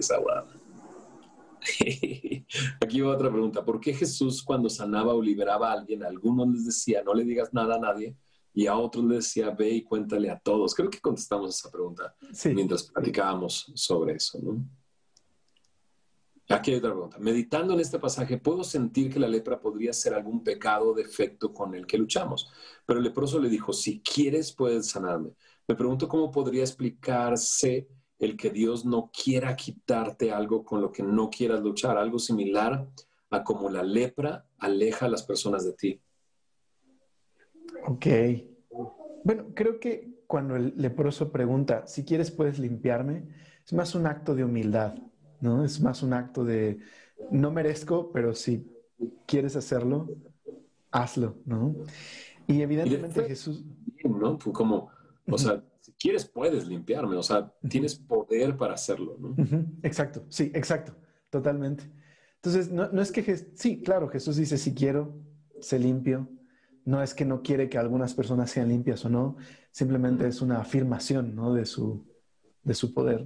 Aquí va otra pregunta. ¿Por qué Jesús cuando sanaba o liberaba a alguien, a algunos les decía, no le digas nada a nadie, y a otros les decía, ve y cuéntale a todos? Creo que contestamos esa pregunta mientras platicábamos sobre eso, ¿no? Aquí hay otra pregunta. Meditando en este pasaje, puedo sentir que la lepra podría ser algún pecado o defecto con el que luchamos. Pero el leproso le dijo, si quieres, puedes sanarme. Me pregunto cómo podría explicarse el que Dios no quiera quitarte algo con lo que no quieras luchar, algo similar a como la lepra aleja a las personas de ti. Ok. Bueno, creo que cuando el leproso pregunta, si quieres, puedes limpiarme, es más un acto de humildad, ¿no? Es más un acto de, no merezco, pero si quieres hacerlo, hazlo, ¿no? Y evidentemente Jesús... ¿No? Tú como, o sea, si quieres puedes limpiarme, o sea, tienes poder para hacerlo, ¿no? Exacto, sí, exacto, totalmente. Entonces, no es que... Sí, claro, Jesús dice, si quiero, sé limpio. No es que no quiere que algunas personas sean limpias o no, simplemente es una afirmación, ¿no? de su poder.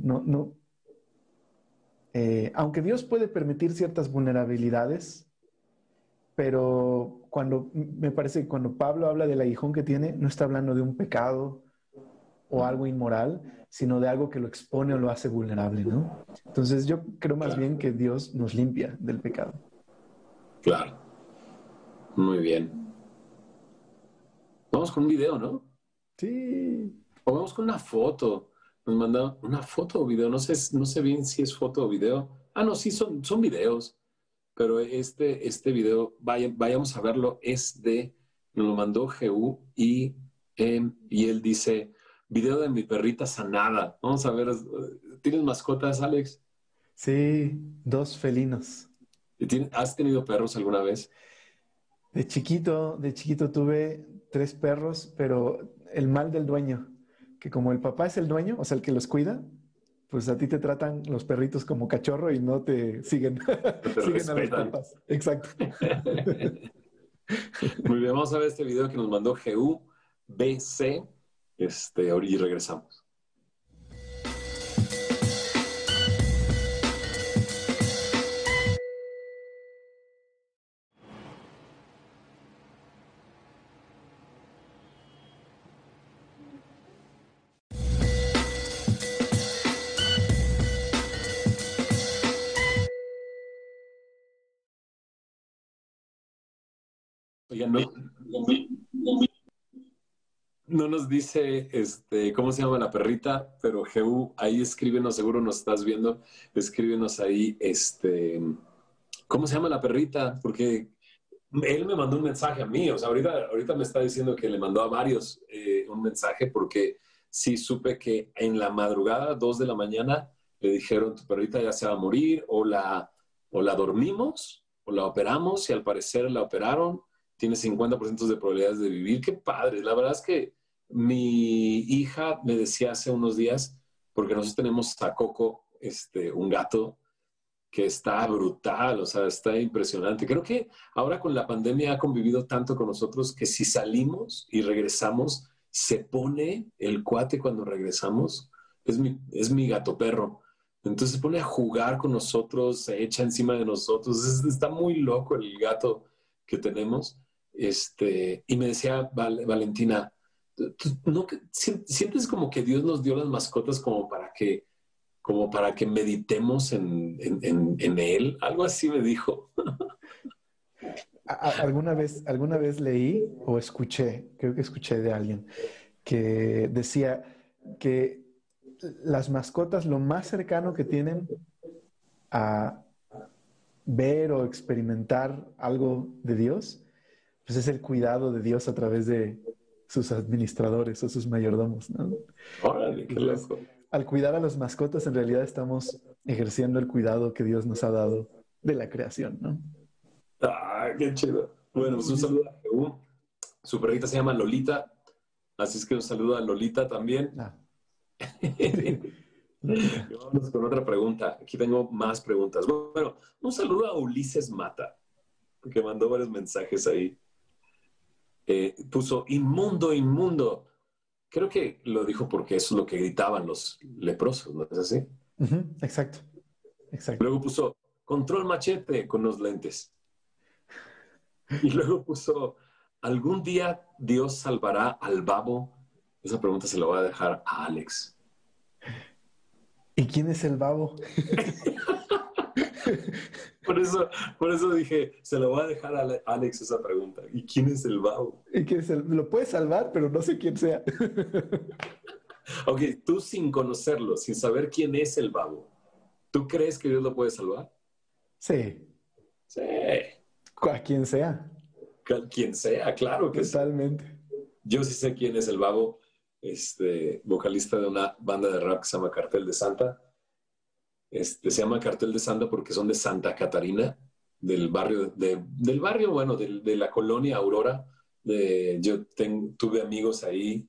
Aunque Dios puede permitir ciertas vulnerabilidades, pero me parece que cuando Pablo habla del aguijón que tiene, no está hablando de un pecado o algo inmoral, sino de algo que lo expone o lo hace vulnerable, ¿no? Entonces yo creo más bien que Dios nos limpia del pecado. Claro. Muy bien. Vamos con un video, ¿no? Sí. O vamos con una foto. Nos mandaron una foto o video. No sé bien si es foto o video. Ah, no, sí, son videos. Pero este video, vayamos a verlo, nos lo mandó Jehú y él dice, video de mi perrita sanada. Vamos a ver, ¿tienes mascotas, Alex? Sí, 2 felinos. ¿Has tenido perros alguna vez? De chiquito tuve 3 perros, pero el mal del dueño, que como el papá es el dueño, o sea, el que los cuida, pues a ti te tratan los perritos como cachorro y no te siguen, No te siguen a los respetan. papás. Exacto. Muy bien, vamos a ver este video que nos mandó Jehú BC, y regresamos. Oigan, no nos dice cómo se llama la perrita, pero Jehú, ahí escríbenos, seguro nos estás viendo, escríbenos ahí, ¿cómo se llama la perrita? Porque él me mandó un mensaje a mí, o sea, ahorita me está diciendo que le mandó a varios un mensaje porque sí supe que en la madrugada, 2 de la mañana, le dijeron, tu perrita ya se va a morir, o la dormimos, o la operamos, y al parecer la operaron, tiene 50% de probabilidades de vivir. ¡Qué padre! La verdad es que mi hija me decía hace unos días, porque nosotros tenemos a Coco, un gato, que está brutal, o sea, está impresionante. Creo que ahora con la pandemia ha convivido tanto con nosotros que si salimos y regresamos, se pone el cuate cuando regresamos, es mi gato perro. Entonces se pone a jugar con nosotros, se echa encima de nosotros. Está muy loco el gato que tenemos. Y me decía Valentina, ¿no sientes como que Dios nos dio las mascotas como para que meditemos en él? Algo así me dijo. ¿Alguna vez leí o escuché, creo que escuché de alguien, que decía que las mascotas lo más cercano que tienen a ver o experimentar algo de Dios, pues es el cuidado de Dios a través de sus administradores o sus mayordomos, ¿no? Órale, qué Entonces, loco. al cuidar a las mascotas, en realidad estamos ejerciendo el cuidado que Dios nos ha dado de la creación, ¿no? Ah, qué chido. Bueno, pues un saludo a Jehú. Su perrita se llama Lolita, así es que un saludo a Lolita también. Ah. Y vámonos con otra pregunta. Aquí tengo más preguntas. Bueno, un saludo a Ulises Mata, que mandó varios mensajes ahí. Puso, inmundo, inmundo. Creo que lo dijo porque eso es lo que gritaban los leprosos, ¿no es así? Exacto, exacto. Luego puso, control machete con los lentes. Y luego puso, ¿algún día Dios salvará al babo? Esa pregunta se la voy a dejar a Alex. ¿Y quién es el babo? Por eso dije, se lo voy a dejar a Alex esa pregunta. ¿Y quién es el babo? ¿Y quién es lo puede salvar, pero no sé quién sea. Ok, tú sin conocerlo, sin saber quién es el babo, ¿tú crees que Dios lo puede salvar? Sí, Sí. a quien sea. Quien sea, claro que sí. Totalmente. Yo sí sé quién es el babo, vocalista de una banda de rap que se llama Cartel de Santa. Se llama Cartel de Santa porque son de Santa Catarina, del barrio, bueno, de la colonia Aurora. Tuve amigos ahí,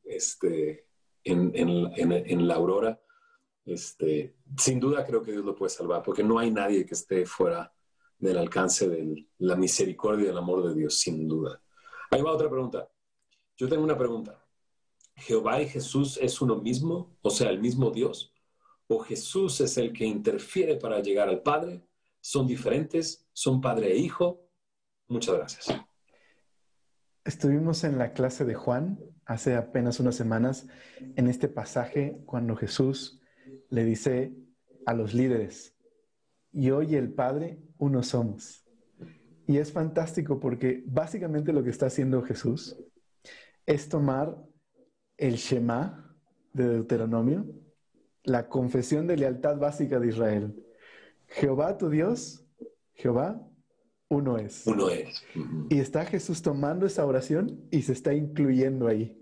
en la Aurora. Sin duda creo que Dios lo puede salvar, porque no hay nadie que esté fuera del alcance de la misericordia y el amor de Dios, sin duda. Ahí va otra pregunta. Yo tengo una pregunta. ¿Jehová y Jesús es uno mismo? O sea, el mismo Dios. ¿O Jesús es el que interfiere para llegar al Padre? ¿Son diferentes? ¿Son padre e hijo? Muchas gracias. Estuvimos en la clase de Juan hace apenas unas semanas en este pasaje cuando Jesús le dice a los líderes, yo y el Padre uno somos. Y es fantástico porque básicamente lo que está haciendo Jesús es tomar el Shema de Deuteronomio, la confesión de lealtad básica de Israel. Jehová tu Dios, Jehová, uno es. Uno es. Y está Jesús tomando esa oración y se está incluyendo ahí.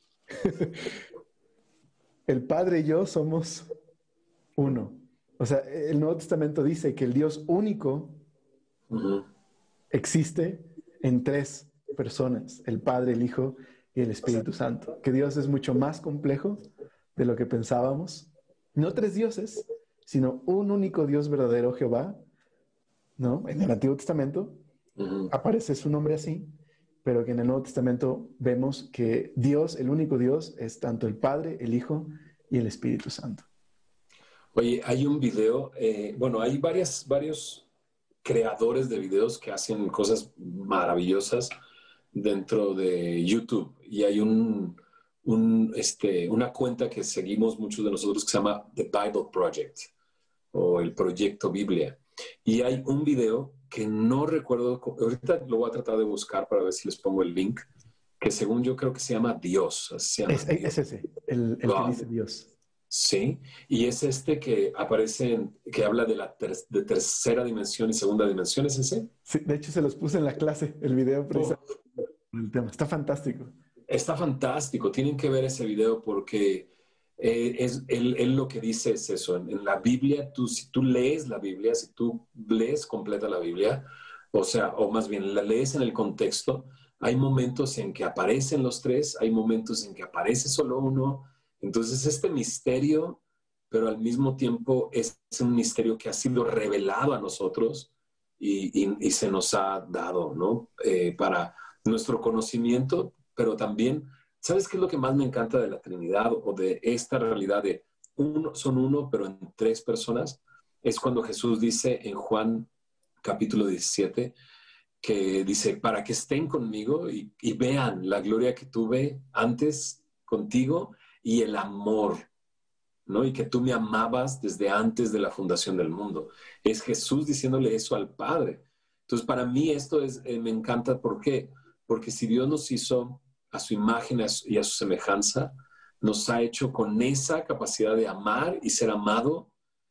El Padre y yo somos uno. O sea, el Nuevo Testamento dice que el Dios único existe en tres personas, el Padre, el Hijo y el Espíritu Santo. Que Dios es mucho más complejo de lo que pensábamos. No tres dioses, sino un único Dios verdadero, Jehová, ¿no? En el Antiguo Testamento aparece su nombre así, pero que en el Nuevo Testamento vemos que Dios, el único Dios, es tanto el Padre, el Hijo y el Espíritu Santo. Oye, hay un video, bueno, hay varios creadores de videos que hacen cosas maravillosas dentro de YouTube. Y hay una cuenta que seguimos muchos de nosotros que se llama The Bible Project o el Proyecto Biblia. Y hay un video que no recuerdo, ahorita lo voy a tratar de buscar para ver si les pongo el link, que según yo creo que se llama Dios. Se llama Es Dios. ese, el que dice Dios. Sí, y es que aparece, que habla de tercera dimensión y segunda dimensión, ¿es ese? Sí, de hecho se los puse en la clase, el video precisamente por el tema. Está fantástico. Está fantástico, tienen que ver ese video porque él lo que dice es eso, en la Biblia, si tú lees la Biblia, si tú lees completa la Biblia, o más bien la lees en el contexto, hay momentos en que aparecen los tres, hay momentos en que aparece solo uno. Entonces, este misterio, pero al mismo tiempo es un misterio que ha sido revelado a nosotros y se nos ha dado, ¿no? Para nuestro conocimiento, pero también, ¿sabes qué es lo que más me encanta de la Trinidad o de esta realidad de son uno, pero en tres personas? Es cuando Jesús dice en Juan capítulo 17, que dice, para que estén conmigo y vean la gloria que tuve antes contigo, y el amor, ¿no? Y que tú me amabas desde antes de la fundación del mundo. Es Jesús diciéndole eso al Padre. Entonces, para mí esto me encanta. ¿Por qué? Porque si Dios nos hizo a su imagen y a su semejanza, nos ha hecho con esa capacidad de amar y ser amado,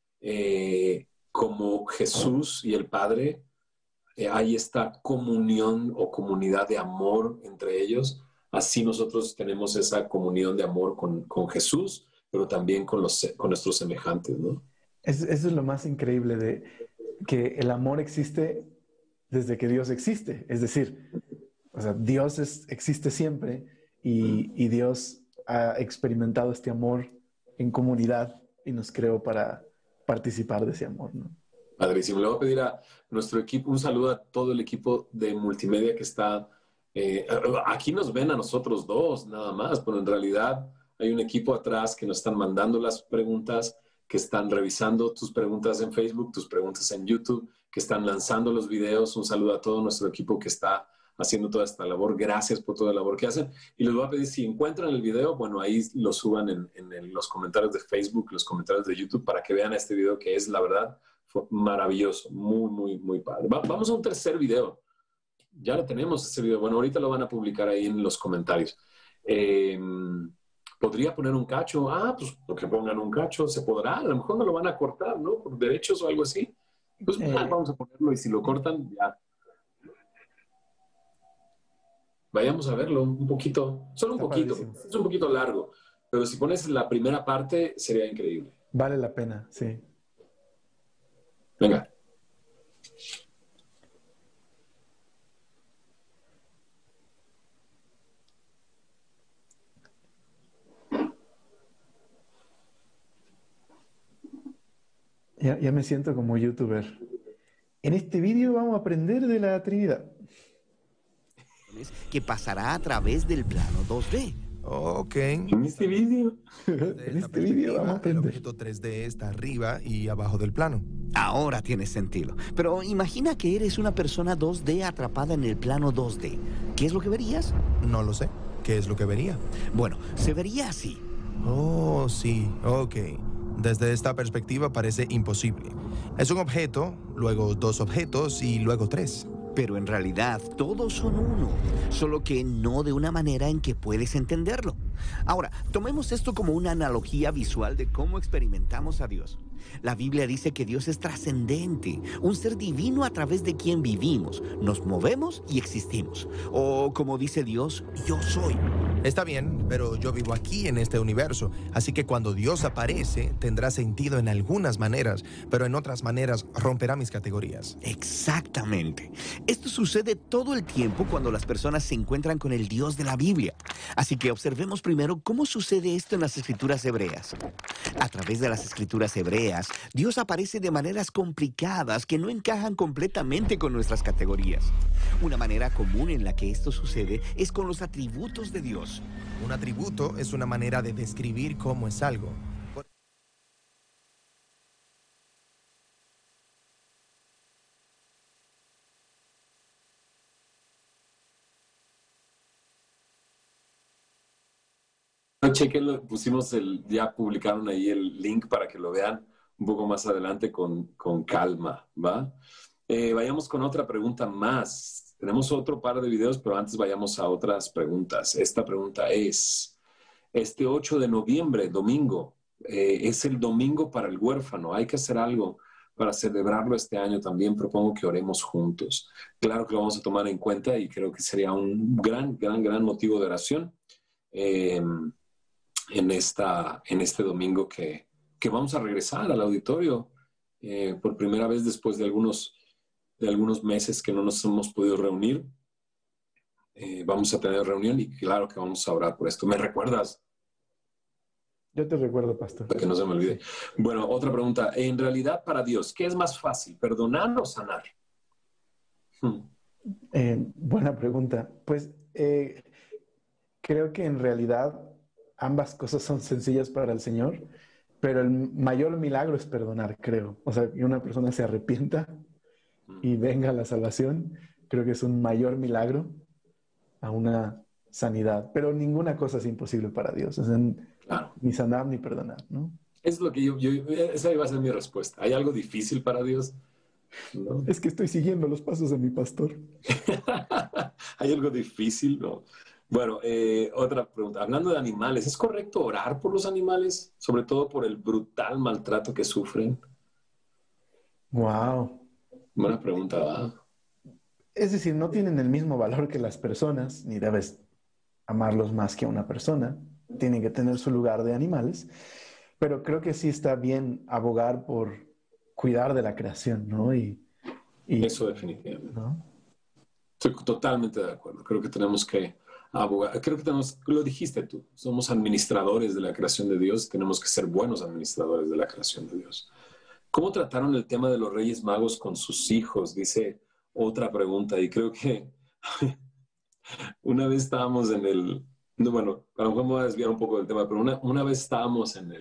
como Jesús y el Padre. Hay esta comunión o comunidad de amor entre ellos. Así nosotros tenemos esa comunión de amor con Jesús, pero también con nuestros semejantes, ¿no? Eso es lo más increíble de que el amor existe desde que Dios existe. Es decir, o sea, Dios existe siempre y Dios ha experimentado este amor en comunidad y nos creó para participar de ese amor, ¿no? Padrísimo. Le voy a pedir a nuestro equipo, un saludo a todo el equipo de multimedia que está... aquí nos ven a nosotros dos nada más, pero en realidad hay un equipo atrás que nos están mandando las preguntas, que están revisando tus preguntas en Facebook, tus preguntas en YouTube, que están lanzando los videos. Un saludo a todo nuestro equipo que está haciendo toda esta labor. Gracias por toda la labor que hacen. Y les voy a pedir, si encuentran el video, bueno, ahí lo suban en los comentarios de Facebook, los comentarios de YouTube, para que vean este video que es, la verdad, fue maravilloso. Muy, muy, muy padre. Vamos a un tercer video. Ya lo tenemos ese video. Bueno, ahorita lo van a publicar ahí en los comentarios. ¿Podría poner un cacho? Pues porque pongan un cacho, se podrá. A lo mejor no lo van a cortar, ¿no? Por derechos o algo así. Pues vamos a ponerlo y si lo cortan, ya. Vayamos a verlo un poquito. Solo un poquito. Es un poquito largo. Pero si pones la primera parte, sería increíble. Vale la pena, sí. Venga. Ya me siento como youtuber. En este vídeo vamos a aprender de la Trinidad. Que pasará a través del plano 2D. Ok. En este vídeo. En este vídeo vamos a El aprender. objeto 3D está arriba y abajo del plano. Ahora tiene sentido. Pero imagina que eres una persona 2D atrapada en el plano 2D. ¿Qué es lo que verías? No lo sé. ¿Qué es lo que vería? Bueno, se vería así. Oh, sí, ok. Desde esta perspectiva parece imposible. Es un objeto, luego dos objetos y luego tres. Pero en realidad todos son uno, solo que no de una manera en que puedes entenderlo. Ahora, tomemos esto como una analogía visual de cómo experimentamos a Dios. La Biblia dice que Dios es trascendente, un ser divino a través de quien vivimos, nos movemos y existimos. O como dice Dios, yo soy. Está bien, pero yo vivo aquí en este universo, así que cuando Dios aparece tendrá sentido en algunas maneras, pero en otras maneras romperá mis categorías. Exactamente. Esto sucede todo el tiempo cuando las personas se encuentran con el Dios de la Biblia. Así que observemos primero cómo sucede esto en las escrituras hebreas. A través de las escrituras hebreas, Dios aparece de maneras complicadas que no encajan completamente con nuestras categorías. Una manera común en la que esto sucede es con los atributos de Dios. Un atributo es una manera de describir cómo es algo. Chequenlo, ya publicaron ahí el link para que lo vean un poco más adelante con calma, ¿va? Vayamos con otra pregunta más. Tenemos otro par de videos, pero antes vayamos a otras preguntas. Esta pregunta es, este 8 de noviembre, domingo, es el domingo para el huérfano. Hay que hacer algo para celebrarlo este año también. Propongo que oremos juntos. Claro que lo vamos a tomar en cuenta y creo que sería un gran motivo de oración. En este domingo que vamos a regresar al auditorio por primera vez después de algunos meses que no nos hemos podido reunir. Vamos a tener reunión y claro que vamos a orar por esto. ¿Me recuerdas? Yo te recuerdo, pastor. Para que no se me olvide. Bueno, otra pregunta. En realidad, para Dios, ¿qué es más fácil, perdonar o sanar? Buena pregunta. Pues creo que en realidad ambas cosas son sencillas para el Señor, pero el mayor milagro es perdonar, creo. O sea, que una persona se arrepienta y venga a la salvación, creo que es un mayor milagro a una sanidad. Pero ninguna cosa es imposible para Dios. O sea, Claro. ni sanar ni perdonar, ¿no? Es lo que esa iba a ser mi respuesta. ¿Hay algo difícil para Dios? ¿No? Es que estoy siguiendo los pasos de mi pastor. ¿Hay algo difícil? No. Bueno, otra pregunta. Hablando de animales, ¿es correcto orar por los animales? Sobre todo por el brutal maltrato que sufren. Wow. Buena pregunta, ¿verdad? Es decir, no tienen el mismo valor que las personas, ni debes amarlos más que a una persona. Tienen que tener su lugar de animales. Pero creo que sí está bien abogar por cuidar de la creación, ¿no? Y eso definitivamente. ¿no? Estoy totalmente de acuerdo. Creo que tenemos que abogar. Creo que lo dijiste tú, somos administradores de la creación de Dios, tenemos que ser buenos administradores de la creación de Dios. ¿Cómo trataron el tema de los Reyes Magos con sus hijos? Dice otra pregunta y creo que una vez estábamos en el... No, bueno, a lo mejor me voy a desviar un poco del tema, pero una vez estábamos en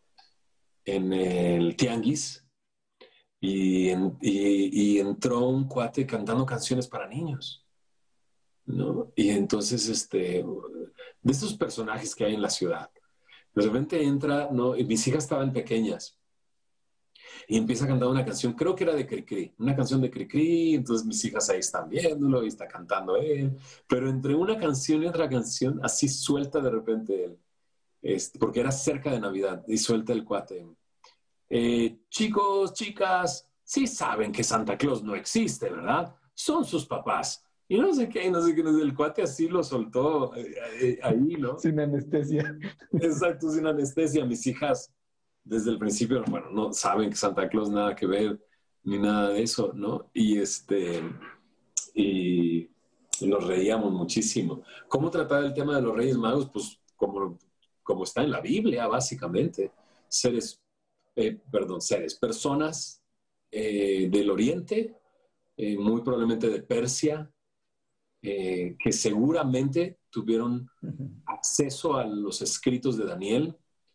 el tianguis y entró un cuate cantando canciones para niños, ¿no? Y entonces, de estos personajes que hay en la ciudad, de repente entra, ¿no? Y mis hijas estaban pequeñas y empieza a cantar una canción, creo que era de Cricri, una canción de Cricri, entonces mis hijas ahí están viéndolo y está cantando él, pero entre una canción y otra canción, así suelta de repente él, porque era cerca de Navidad, y suelta el cuate. Chicos, chicas, sí saben que Santa Claus no existe, ¿verdad? Son sus papás. Y no sé qué, el cuate así lo soltó ahí, ¿no? Sin anestesia. Exacto, sin anestesia. Mis hijas, desde el principio, bueno, no saben que Santa Claus nada que ver, ni nada de eso, ¿no? Y nos reíamos muchísimo. ¿Cómo tratar el tema de los Reyes Magos? Pues como está en la Biblia, básicamente. Personas del Oriente, muy probablemente de Persia, que seguramente tuvieron acceso a los escritos de Daniel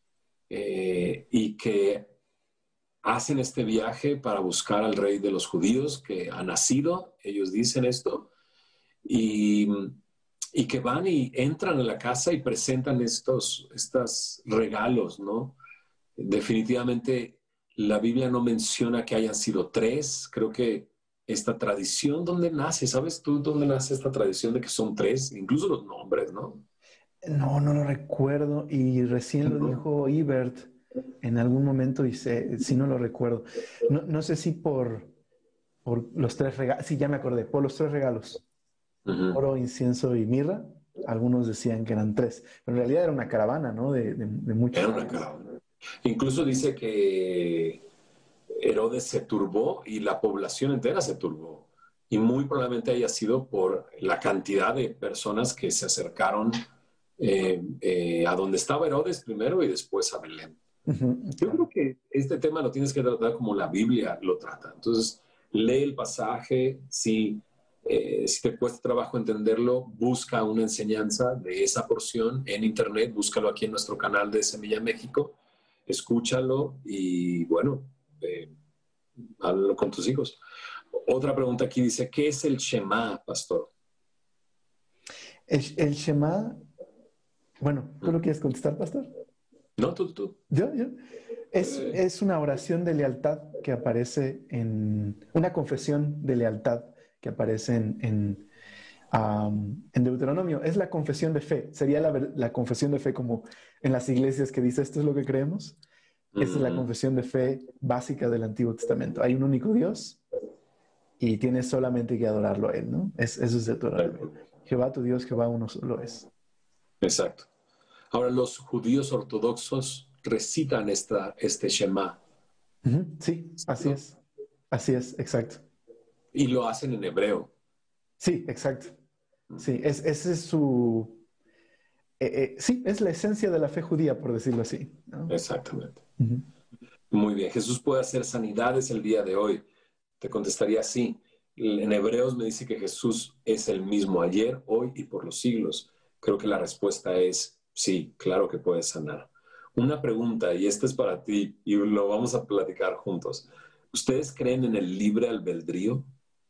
y que hacen este viaje para buscar al rey de los judíos que ha nacido, ellos dicen esto, y que van y entran a la casa y presentan estos regalos, ¿no? Definitivamente la Biblia no menciona que hayan sido 3. Creo que esta tradición, ¿dónde nace? ¿Sabes tú dónde nace esta tradición de que son 3? Incluso los nombres, ¿no? No, no lo recuerdo. Y recién lo dijo Ibert en algún momento y sí no lo recuerdo. No sé si por los 3 regalos. Sí, ya me acordé. Por los 3 regalos. Oro, incienso y mirra. Algunos decían que eran 3. Pero en realidad era una caravana, ¿no? De muchos. Era una caravana. Incluso dice que Herodes se turbó y la población entera se turbó. Y muy probablemente haya sido por la cantidad de personas que se acercaron a donde estaba Herodes primero y después a Belén. Yo creo que este tema lo tienes que tratar como la Biblia lo trata. Entonces, lee el pasaje. Si te cuesta trabajo entenderlo, busca una enseñanza de esa porción en internet. Búscalo aquí en nuestro canal de Semilla México. Escúchalo y, bueno, háblalo con tus hijos. Otra pregunta aquí dice, ¿qué es el Shema, pastor? El Shema, bueno, ¿tú lo quieres contestar, pastor? No, tú. ¿Yo? Es una oración de lealtad que aparece una confesión de lealtad que aparece en Deuteronomio. Es la confesión de fe. Sería la confesión de fe como en las iglesias que dice, esto es lo que creemos. Esta es la confesión de fe básica del Antiguo Testamento. Hay un único Dios y tienes solamente que adorarlo a Él, ¿no? Eso es Deuteronomio. Jehová tu Dios, Jehová uno solo es. Exacto. Ahora, los judíos ortodoxos recitan este Shema. Sí, así es. Así es, exacto. Y lo hacen en hebreo. Sí, exacto. Sí, ese es su... sí, es la esencia de la fe judía, por decirlo así, ¿no? Exactamente. Muy bien. Jesús puede hacer sanidades el día de hoy. Te contestaría sí. En Hebreos me dice que Jesús es el mismo ayer, hoy y por los siglos. Creo que la respuesta es sí, claro que puede sanar. Una pregunta, y esta es para ti, y lo vamos a platicar juntos. ¿Ustedes creen en el libre albedrío?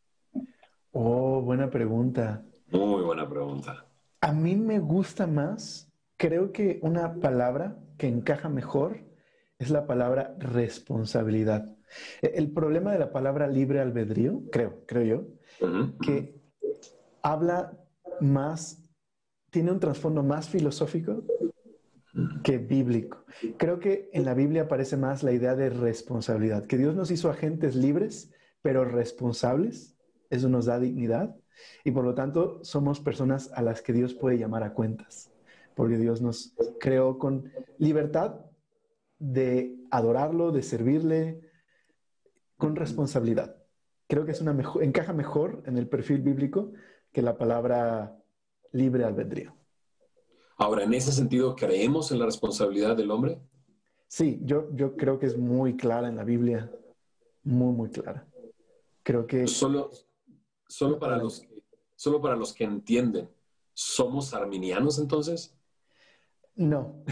Oh, buena pregunta. Muy buena pregunta. A mí me gusta más, creo que una palabra que encaja mejor es la palabra responsabilidad. El problema de la palabra libre albedrío, creo yo, que habla más, tiene un trasfondo más filosófico que bíblico. Creo que en la Biblia aparece más la idea de responsabilidad, que Dios nos hizo agentes libres, pero responsables. Eso nos da dignidad y por lo tanto somos personas a las que Dios puede llamar a cuentas, porque Dios nos creó con libertad de adorarlo, de servirle, con responsabilidad. Creo que encaja mejor en el perfil bíblico que la palabra libre albedrío. Ahora, en ese sentido, ¿creemos en la responsabilidad del hombre? Sí, yo creo que es muy clara en la Biblia, muy, muy clara. Creo que... Solo para los que entienden, ¿somos arminianos entonces? No.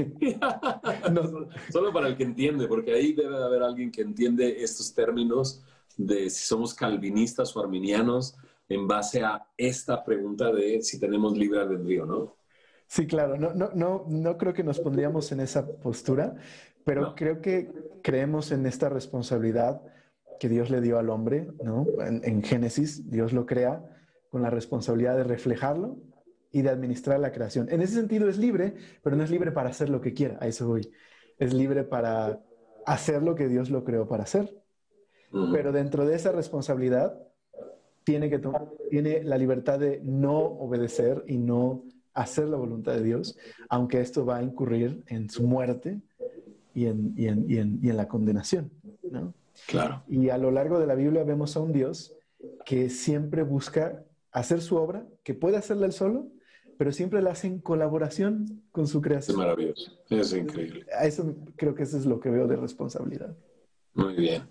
No. Solo para el que entiende, porque ahí debe de haber alguien que entiende estos términos de si somos calvinistas o arminianos en base a esta pregunta de si tenemos libre albedrío, ¿no? Sí, claro. No creo que nos pondríamos en esa postura, pero creo que creemos en esta responsabilidad que Dios le dio al hombre, ¿no? En Génesis, Dios lo crea con la responsabilidad de reflejarlo y de administrar la creación. En ese sentido es libre, pero no es libre para hacer lo que quiera, a eso voy. Es libre para hacer lo que Dios lo creó para hacer. Pero dentro de esa responsabilidad tiene la libertad de no obedecer y no hacer la voluntad de Dios, aunque esto va a incurrir en su muerte y en la condenación, ¿no? Claro. Y a lo largo de la Biblia vemos a un Dios que siempre busca hacer su obra, que puede hacerla él solo, pero siempre la hace en colaboración con su creación. Es maravilloso, es increíble. Creo que eso es lo que veo de responsabilidad. Muy bien.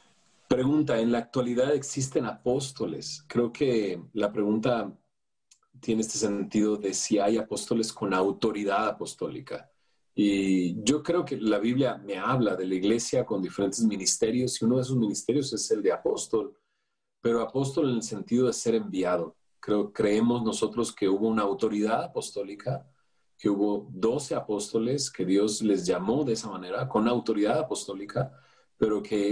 Pregunta, ¿en la actualidad existen apóstoles? Creo que la pregunta tiene este sentido de si hay apóstoles con autoridad apostólica. Y yo creo que la Biblia me habla de la iglesia con diferentes ministerios, y uno de esos ministerios es el de apóstol, pero apóstol en el sentido de ser enviado. Creemos nosotros que hubo una autoridad apostólica, que hubo 12 apóstoles que Dios les llamó de esa manera, con autoridad apostólica, pero que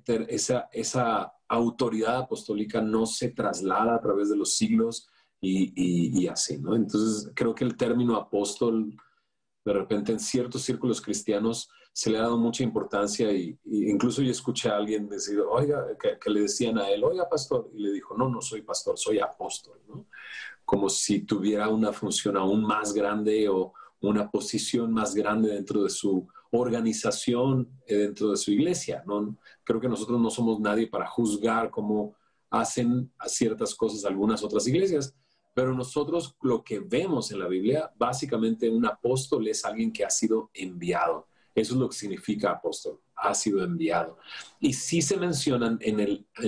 esa autoridad apostólica no se traslada a través de los siglos y así, ¿no? Entonces, creo que el término apóstol, de repente en ciertos círculos cristianos se le ha dado mucha importancia y incluso yo escuché a alguien decir, oiga, que le decían a él, oiga, pastor, y le dijo, no, no soy pastor, soy apóstol, ¿no? Como si tuviera una función aún más grande o una posición más grande dentro de su organización, dentro de su iglesia, ¿no? Creo que nosotros no somos nadie para juzgar cómo hacen ciertas cosas algunas otras iglesias, pero nosotros lo que vemos en la Biblia, básicamente un apóstol es alguien que ha sido enviado. Eso es lo que significa apóstol, ha sido enviado. Y sí se mencionan en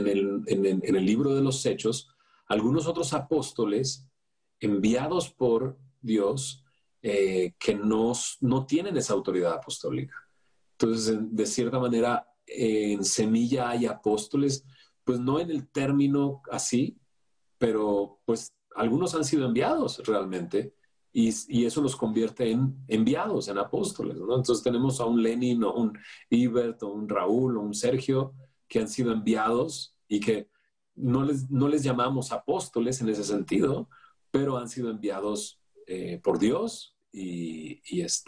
el libro de los Hechos algunos otros apóstoles enviados por Dios que no tienen esa autoridad apostólica. Entonces, de cierta manera, en Semilla hay apóstoles, pues no en el término así, pero pues algunos han sido enviados realmente y eso los convierte en enviados, en apóstoles, ¿no? Entonces tenemos a un Lenin o un Ibert o un Raúl o un Sergio que han sido enviados y que no les llamamos apóstoles en ese sentido, pero han sido enviados por Dios y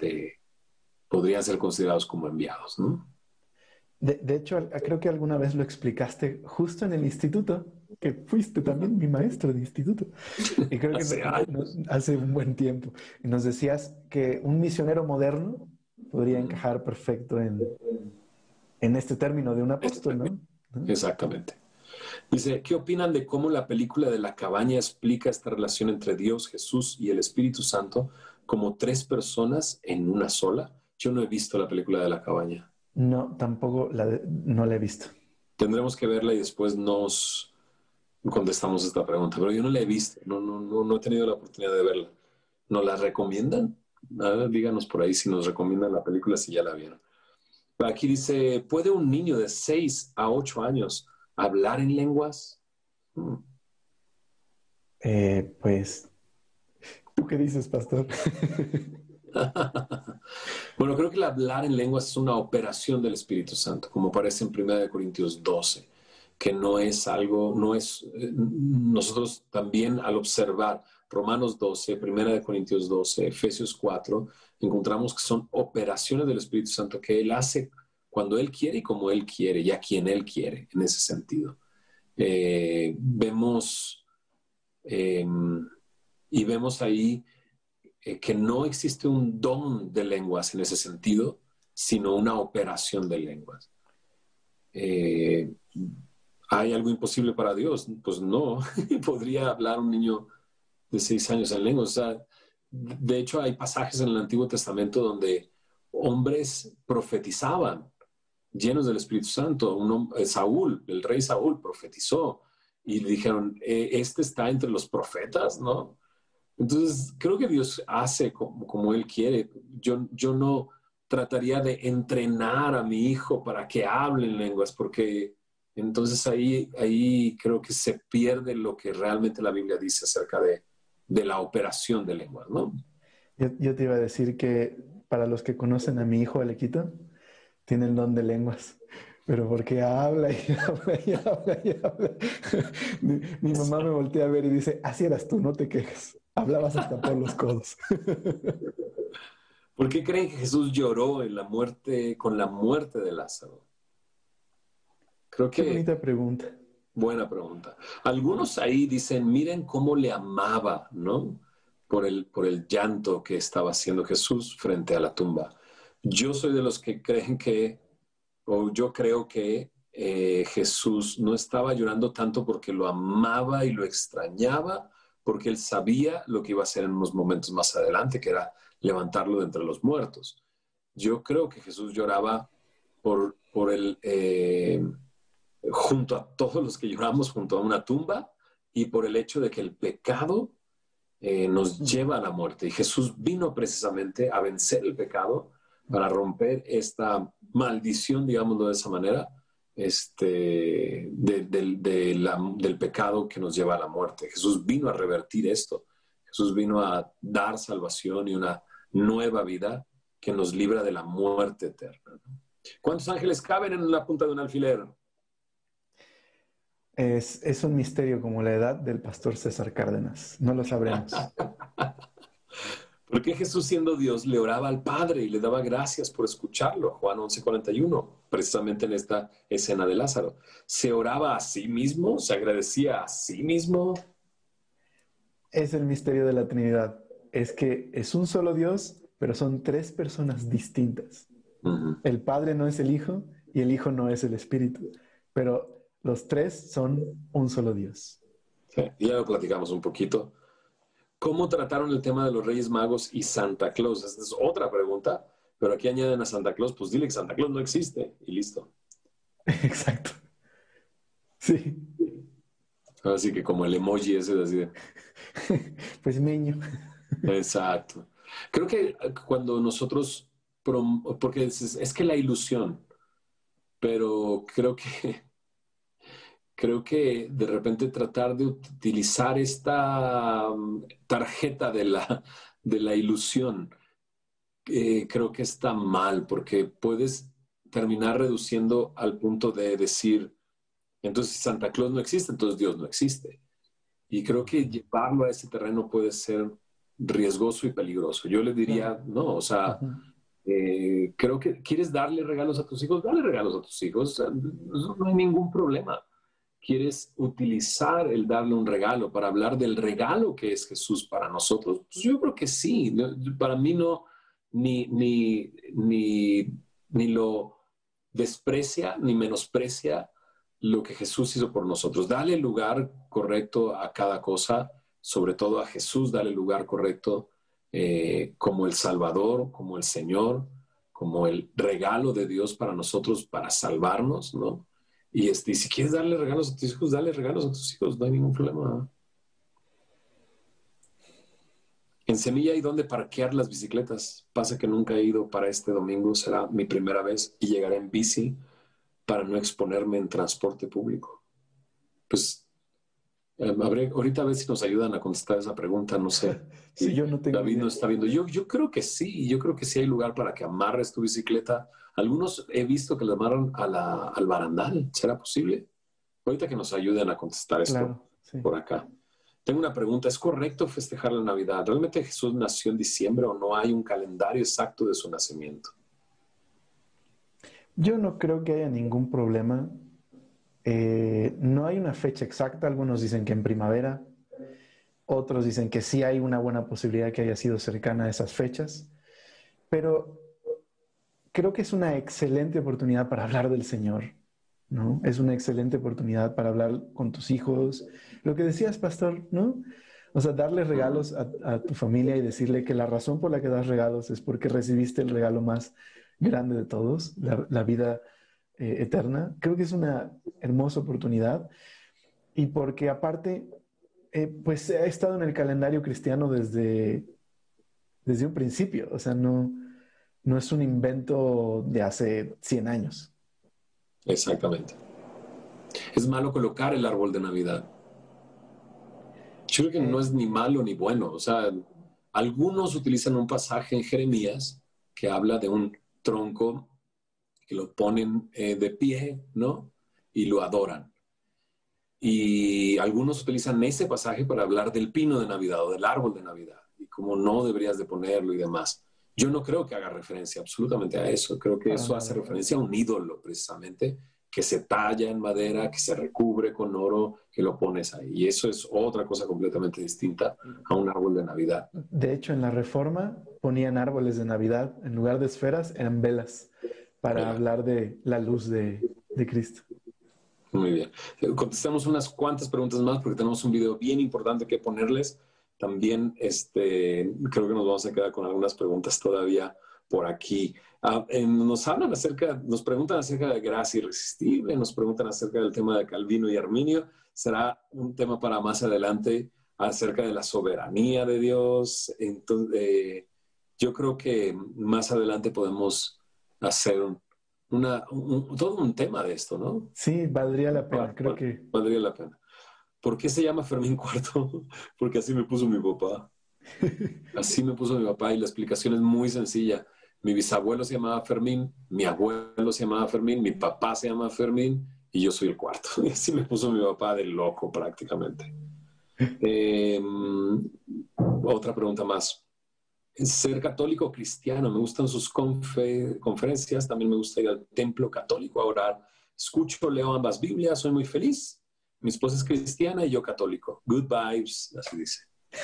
podrían ser considerados como enviados, ¿no? De hecho, creo que alguna vez lo explicaste justo en el instituto, que fuiste también mi maestro de instituto. Y creo que hace un buen tiempo. Y nos decías que un misionero moderno podría encajar perfecto en este término de un apóstol, ¿no? Exactamente. Dice, ¿qué opinan de cómo la película de La Cabaña explica esta relación entre Dios, Jesús y el Espíritu Santo como tres personas en una sola? Yo no he visto la película de La Cabaña. No, tampoco no la he visto. Tendremos que verla y después nos contestamos esta pregunta, pero yo no la he visto, no he tenido la oportunidad de verla. ¿Nos la recomiendan? Díganos por ahí si nos recomiendan la película, si ya la vieron. Aquí dice, ¿puede un niño de 6 a 8 años hablar en lenguas? Pues, ¿tú qué dices, pastor? Bueno, creo que el hablar en lenguas es una operación del Espíritu Santo, como aparece en 1 Corintios 12, que nosotros también al observar Romanos 12, 1 Corintios 12, Efesios 4, encontramos que son operaciones del Espíritu Santo que Él hace cuando Él quiere y como Él quiere y a quien Él quiere, en ese sentido. Vemos ahí que no existe un don de lenguas en ese sentido, sino una operación de lenguas. ¿Hay algo imposible para Dios? Pues no. Podría hablar un niño de 6 años en lenguas. O sea, de hecho, hay pasajes en el Antiguo Testamento donde hombres profetizaban llenos del Espíritu Santo. Saúl, el rey Saúl, profetizó y le dijeron, este está entre los profetas, ¿no? Entonces, creo que Dios hace como Él quiere. Yo no trataría de entrenar a mi hijo para que hable en lenguas, porque entonces ahí creo que se pierde lo que realmente la Biblia dice acerca de la operación de lenguas, ¿no? Yo te iba a decir que para los que conocen a mi hijo Alequito, tiene el don de lenguas. Pero porque habla y habla y habla y habla. Mi mamá me voltea a ver y dice, así eras tú, no te quejes. Hablabas hasta por los codos. ¿Por qué creen que Jesús lloró con la muerte de Lázaro? Creo que... Qué bonita pregunta. Buena pregunta. Algunos ahí dicen, miren cómo le amaba, ¿no? Por el llanto que estaba haciendo Jesús frente a la tumba. Yo soy de los que creen yo creo que Jesús no estaba llorando tanto porque lo amaba y lo extrañaba, porque él sabía lo que iba a hacer en unos momentos más adelante, que era levantarlo de entre los muertos. Yo creo que Jesús lloraba junto a todos los que lloramos junto a una tumba y por el hecho de que el pecado nos lleva a la muerte. Y Jesús vino precisamente a vencer el pecado para romper esta maldición, digámoslo de esa manera, del pecado que nos lleva a la muerte. Jesús vino a revertir esto. Jesús vino a dar salvación y una nueva vida que nos libra de la muerte eterna. ¿Cuántos ángeles caben en la punta de un alfiler? Es un misterio como la edad del pastor César Cárdenas. No lo sabremos. ¿Por qué Jesús, siendo Dios, le oraba al Padre y le daba gracias por escucharlo? Juan 11:41, precisamente en esta escena de Lázaro. ¿Se oraba a sí mismo? ¿Se agradecía a sí mismo? Es el misterio de la Trinidad. Es que es un solo Dios, pero son tres personas distintas. El Padre no es el Hijo y el Hijo no es el Espíritu, pero los tres son un solo Dios. Sí, ya lo platicamos un poquito. ¿Cómo trataron el tema de los Reyes Magos y Santa Claus? Esta es otra pregunta, pero aquí añaden a Santa Claus, pues dile que Santa Claus no existe y listo. Exacto. Sí. Así que como el emoji ese de así de... Pues meño. Exacto. Creo que cuando nosotros, porque es que la ilusión, pero creo que de repente tratar de utilizar esta tarjeta de la ilusión, creo que está mal, porque puedes terminar reduciendo al punto de decir, entonces si Santa Claus no existe, entonces Dios no existe. Y creo que llevarlo a ese terreno puede ser riesgoso y peligroso. Yo le diría, no, o sea, creo que quieres darle regalos a tus hijos, dale regalos a tus hijos, o sea, no hay ningún problema. Quieres utilizar el darle un regalo para hablar del regalo que es Jesús para nosotros, pues yo creo que sí. Para mí no, ni lo desprecia ni menosprecia lo que Jesús hizo por nosotros. Dale el lugar correcto a cada cosa, sobre todo a Jesús, dale el lugar correcto como el Salvador, como el Señor, como el regalo de Dios para nosotros, para salvarnos, ¿no? Y si quieres darle regalos a tus hijos, dale regalos a tus hijos, no hay ningún problema. En Semilla hay donde parquear las bicicletas. Pasa que nunca he ido para este domingo, será mi primera vez y llegaré en bici para no exponerme en transporte público. Pues ahorita a ver si nos ayudan a contestar esa pregunta, no sé. Sí, yo no tengo David idea. no está viendo. Yo creo que sí hay lugar para que amarres tu bicicleta. Algunos he visto que le amarran al barandal. ¿Será posible? Ahorita que nos ayuden a contestar esto Claro, sí. por acá. Tengo una pregunta. ¿Es correcto festejar la Navidad? ¿Realmente Jesús nació en diciembre o no hay un calendario exacto de su nacimiento? Yo no creo que haya ningún problema. No hay una fecha exacta. Algunos dicen que en primavera. Otros dicen que sí hay una buena posibilidad que haya sido cercana a esas fechas. Pero creo que es una excelente oportunidad para hablar del Señor, ¿no? Es una excelente oportunidad para hablar con tus hijos. Lo que decías, pastor, ¿no? O sea, darle regalos a tu familia y decirle que la razón por la que das regalos es porque recibiste el regalo más grande de todos, la vida eterna. Creo que es una hermosa oportunidad y porque aparte, pues ha estado en el calendario cristiano desde un principio. O sea, no es un invento de hace 100 años. Exactamente. Es malo colocar el árbol de Navidad. Yo creo que no es ni malo ni bueno. O sea, algunos utilizan un pasaje en Jeremías que habla de un tronco que lo ponen de pie, ¿no? Y lo adoran. Y algunos utilizan ese pasaje para hablar del pino de Navidad o del árbol de Navidad y cómo no deberías de ponerlo y demás. Yo no creo que haga referencia absolutamente a eso. Creo que eso hace referencia a un ídolo, precisamente, que se talla en madera, que se recubre con oro, que lo pones ahí. Y eso es otra cosa completamente distinta a un árbol de Navidad. De hecho, en la Reforma ponían árboles de Navidad. En lugar de esferas, eran velas para hablar de la luz de Cristo. Muy bien. Contestamos unas cuantas preguntas más porque tenemos un video bien importante que ponerles. También creo que nos vamos a quedar con algunas preguntas todavía por aquí. Nos preguntan acerca de gracia irresistible, nos preguntan acerca del tema de Calvino y Arminio. Será un tema para más adelante. acerca de la soberanía de Dios. Entonces, yo creo que más adelante podemos hacer todo un tema de esto, ¿no? Sí, valdría la pena, creo que... Valdría la pena. ¿Por qué se llama Fermín Cuarto? Porque así me puso mi papá. Así me puso mi papá y la explicación es muy sencilla. Mi bisabuelo se llamaba Fermín, mi abuelo se llamaba Fermín, mi papá se llama Fermín y yo soy el cuarto. Y así me puso mi papá de loco prácticamente. Otra pregunta más. Ser católico o cristiano, me gustan sus conferencias, también me gusta ir al templo católico a orar. Escucho, leo ambas Biblias, soy muy feliz. Mi esposa es cristiana y yo católico. Good vibes, así dice.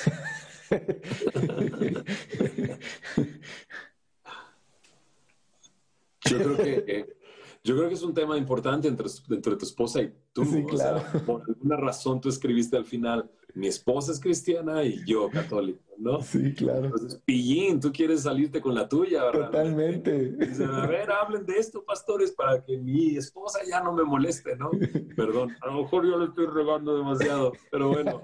Yo creo que es un tema importante entre tu esposa y tú. Sí, claro. O sea, por alguna razón tú escribiste al final, mi esposa es cristiana y yo católico, ¿no? Sí, claro. Entonces, pillín, tú quieres salirte con la tuya, ¿verdad? Totalmente. Dice, a ver, hablen de esto, pastores, para que mi esposa ya no me moleste, ¿no? Perdón, a lo mejor yo le estoy regando demasiado, pero bueno.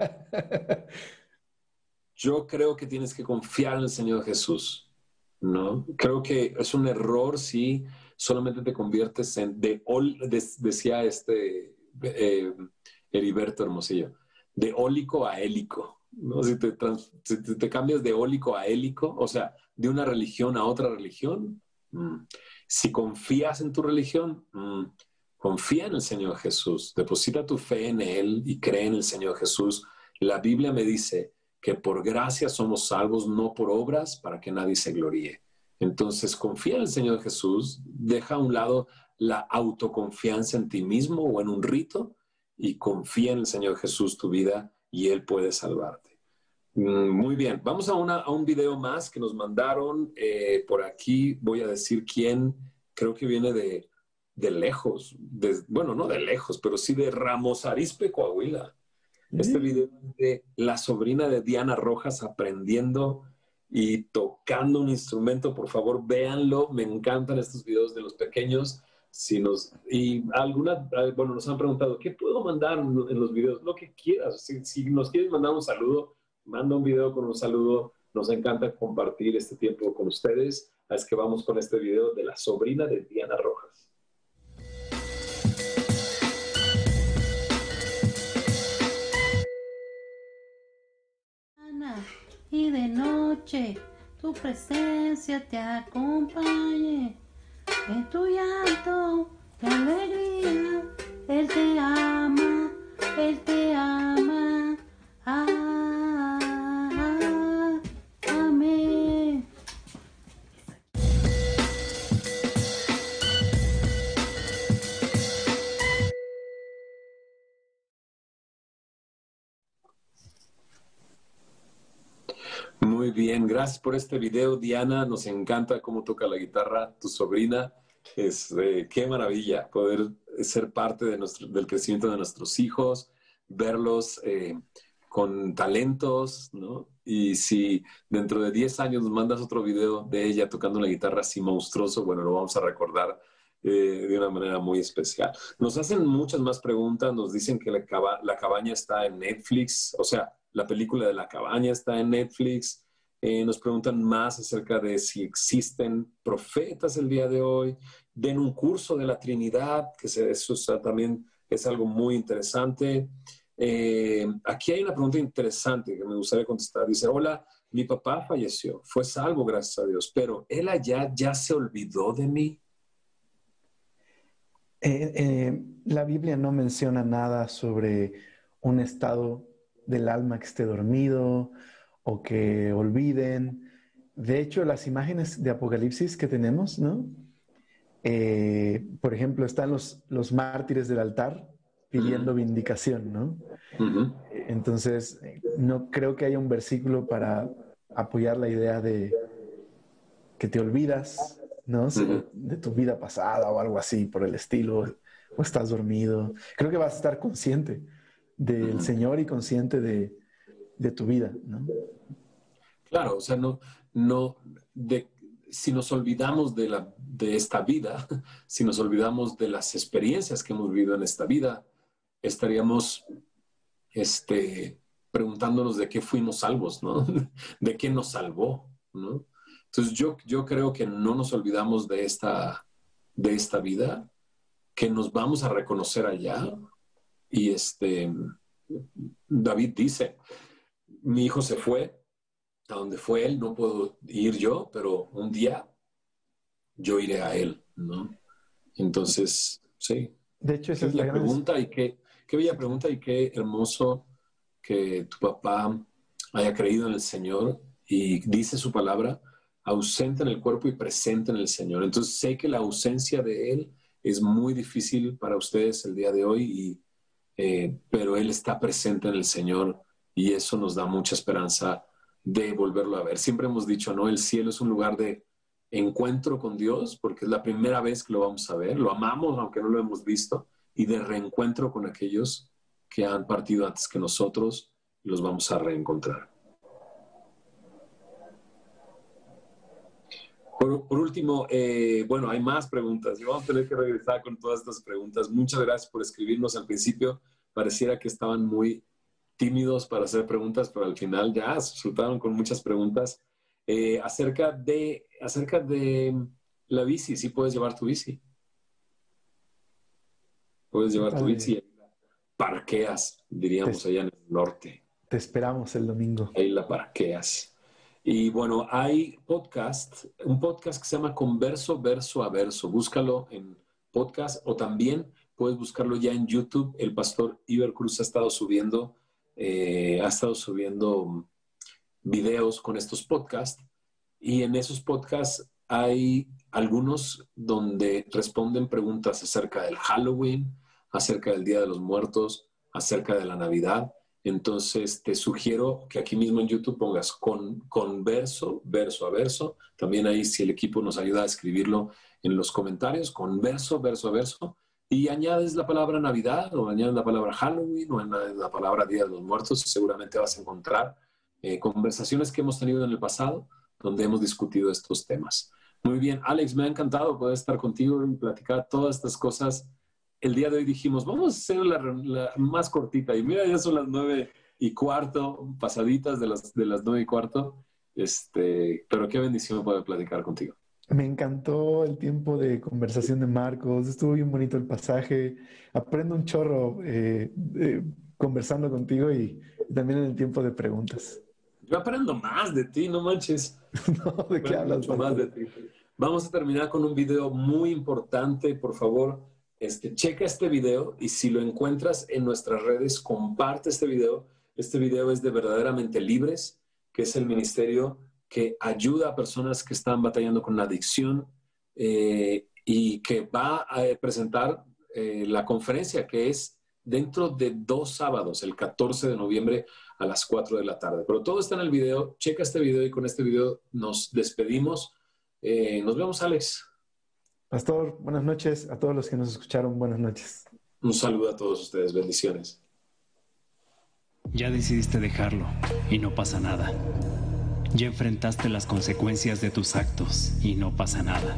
Yo creo que tienes que confiar en el Señor Jesús, ¿no? Creo que es un error si solamente te conviertes decía Heriberto Hermosillo, de ólico a élico, ¿no? Si te cambias de ólico a élico, o sea, de una religión a otra religión, si confías en tu religión, confía en el Señor Jesús, deposita tu fe en Él y cree en el Señor Jesús. La Biblia me dice que por gracia somos salvos, no por obras, para que nadie se gloríe. Entonces, confía en el Señor Jesús, deja a un lado la autoconfianza en ti mismo o en un rito y confía en el Señor Jesús tu vida y Él puede salvarte. Muy bien, vamos a un video más que nos mandaron. Por aquí voy a decir quién, creo que viene de lejos, bueno, no de lejos, pero sí de Ramos Arizpe, Coahuila. Este video es de la sobrina de Diana Rojas aprendiendo y tocando un instrumento. Por favor, véanlo. Me encantan estos videos de los pequeños. Bueno, nos han preguntado, ¿qué puedo mandar en los videos? Lo que quieras. Si nos quieres mandar un saludo, manda un video con un saludo. Nos encanta compartir este tiempo con ustedes. Así que vamos con este video de la sobrina de Diana Rojas. Y de noche tu presencia te acompañe, en tu llanto, tu alegría, Él te ama, Él te ama, amén. Muy bien, gracias por este video, Diana. Nos encanta cómo toca la guitarra tu sobrina. Qué maravilla poder ser parte del crecimiento de nuestros hijos, verlos con talentos, ¿no? Y si dentro de 10 años nos mandas otro video de ella tocando la guitarra así monstruoso, bueno, lo vamos a recordar de una manera muy especial. Nos hacen muchas más preguntas, nos dicen que la cabaña está en Netflix, o sea, la película de La Cabaña está en Netflix. Nos preguntan más acerca de si existen profetas el día de hoy. Den un curso de la Trinidad, que eso también es algo muy interesante. Aquí hay una pregunta interesante que me gustaría contestar. Dice, hola, mi papá falleció, fue salvo gracias a Dios, pero él allá ya se olvidó de mí. La Biblia no menciona nada sobre un estado del alma que esté dormido o que olviden. De hecho, las imágenes de Apocalipsis que tenemos, ¿no? Por ejemplo, están los mártires del altar pidiendo vindicación, ¿no? Entonces, no creo que haya un versículo para apoyar la idea de que te olvidas, ¿no? De tu vida pasada o algo así por el estilo, o estás dormido. Creo que vas a estar consciente del Señor y consciente de tu vida, ¿no? Claro, o sea, si nos olvidamos de esta vida, si nos olvidamos de las experiencias que hemos vivido en esta vida, estaríamos preguntándonos de qué fuimos salvos, ¿no? De qué nos salvó, ¿no? Entonces yo creo que no nos olvidamos de esta vida, que nos vamos a reconocer allá. Y David dice, mi hijo se fue a donde fue él, no puedo ir yo, pero un día yo iré a él, ¿no? Entonces, sí. De hecho, esa es la pregunta y qué bella pregunta y qué hermoso que tu papá haya creído en el Señor y dice su palabra, ausente en el cuerpo y presente en el Señor. Entonces sé que la ausencia de Él es muy difícil para ustedes el día de hoy, pero Él está presente en el Señor y eso nos da mucha esperanza de volverlo a ver. Siempre hemos dicho, ¿no? El cielo es un lugar de encuentro con Dios porque es la primera vez que lo vamos a ver. Lo amamos aunque no lo hemos visto, y de reencuentro con aquellos que han partido antes que nosotros, los vamos a reencontrar. Por último, bueno, hay más preguntas y vamos a tener que regresar con todas estas preguntas. Muchas gracias por escribirnos. Al principio pareciera que estaban muy tímidos para hacer preguntas, pero al final ya resultaron con muchas preguntas acerca de la bici. Sí puedes llevar tu bici. Puedes llevar tu bici. Parqueas, diríamos allá en el norte. Te esperamos el domingo. Ahí la parqueas. Y bueno, hay un podcast que se llama Converso Verso a Verso. Búscalo en podcast o también puedes buscarlo ya en YouTube. El pastor Iber Cruz ha estado subiendo videos con estos podcasts, y en esos podcasts hay algunos donde responden preguntas acerca del Halloween, acerca del Día de los Muertos, acerca de la Navidad. Entonces te sugiero que aquí mismo en YouTube pongas Converso, verso a verso. También ahí, si el equipo nos ayuda a escribirlo en los comentarios, Converso, verso a verso. Y añades la palabra Navidad o añades la palabra Halloween o añades la palabra Día de los Muertos. Seguramente vas a encontrar conversaciones que hemos tenido en el pasado donde hemos discutido estos temas. Muy bien, Alex, me ha encantado poder estar contigo y platicar todas estas cosas. El día de hoy dijimos, vamos a hacer la más cortita. Y mira, ya son las 9:15, pasaditas de las 9:15. Pero qué bendición poder platicar contigo. Me encantó el tiempo de conversación de Marcos. Estuvo bien bonito el pasaje. Aprendo un chorro conversando contigo y también en el tiempo de preguntas. Yo aprendo más de ti, no manches. No, ¿de qué hablas? Mucho más de ti. Vamos a terminar con un video muy importante. Por favor, checa este video y si lo encuentras en nuestras redes, comparte este video. Este video es de Verdaderamente Libres, que es el ministerio que ayuda a personas que están batallando con la adicción y que va a presentar la conferencia, que es dentro de 2 sábados, el 14 de noviembre a las 4 de la tarde. Pero todo está en el video. Checa este video y con este video nos despedimos. Nos vemos, Alex. Pastor, buenas noches. A todos los que nos escucharon, buenas noches. Un saludo a todos ustedes. Bendiciones. Ya decidiste dejarlo y no pasa nada. Ya enfrentaste las consecuencias de tus actos y no pasa nada.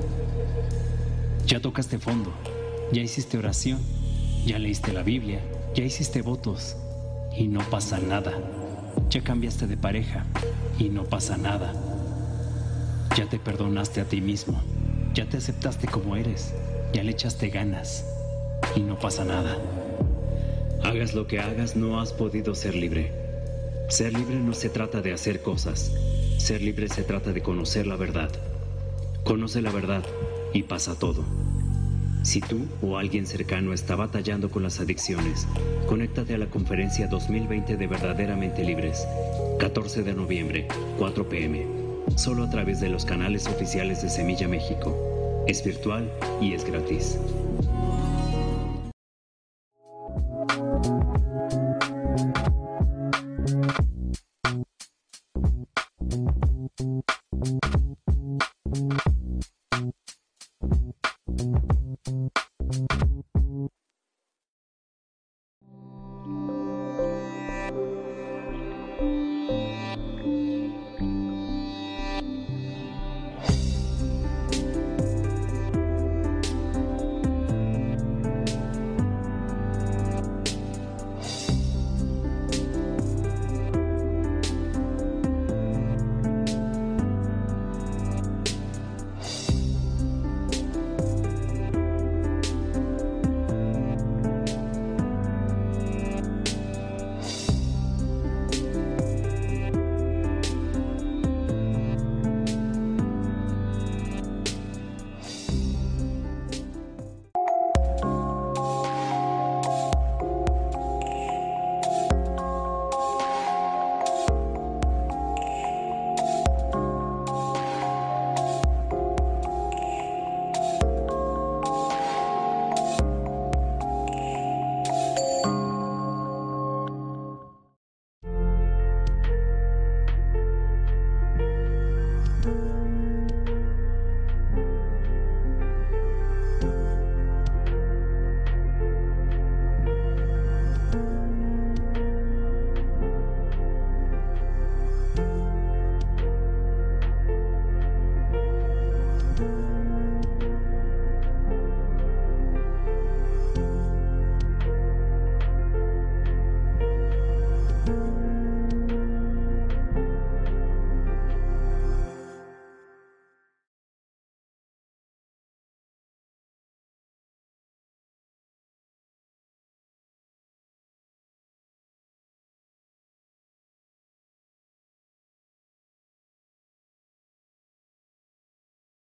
Ya tocaste fondo, ya hiciste oración, ya leíste la Biblia, ya hiciste votos y no pasa nada. Ya cambiaste de pareja y no pasa nada. Ya te perdonaste a ti mismo, ya te aceptaste como eres, ya le echaste ganas y no pasa nada. Hagas lo que hagas, no has podido ser libre. Ser libre no se trata de hacer cosas. Ser libre se trata de conocer la verdad. Conoce la verdad y pasa todo. Si tú o alguien cercano está batallando con las adicciones, conéctate a la conferencia 2020 de Verdaderamente Libres, 14 de noviembre, 4 p.m., solo a través de los canales oficiales de Semilla México. Es virtual y es gratis.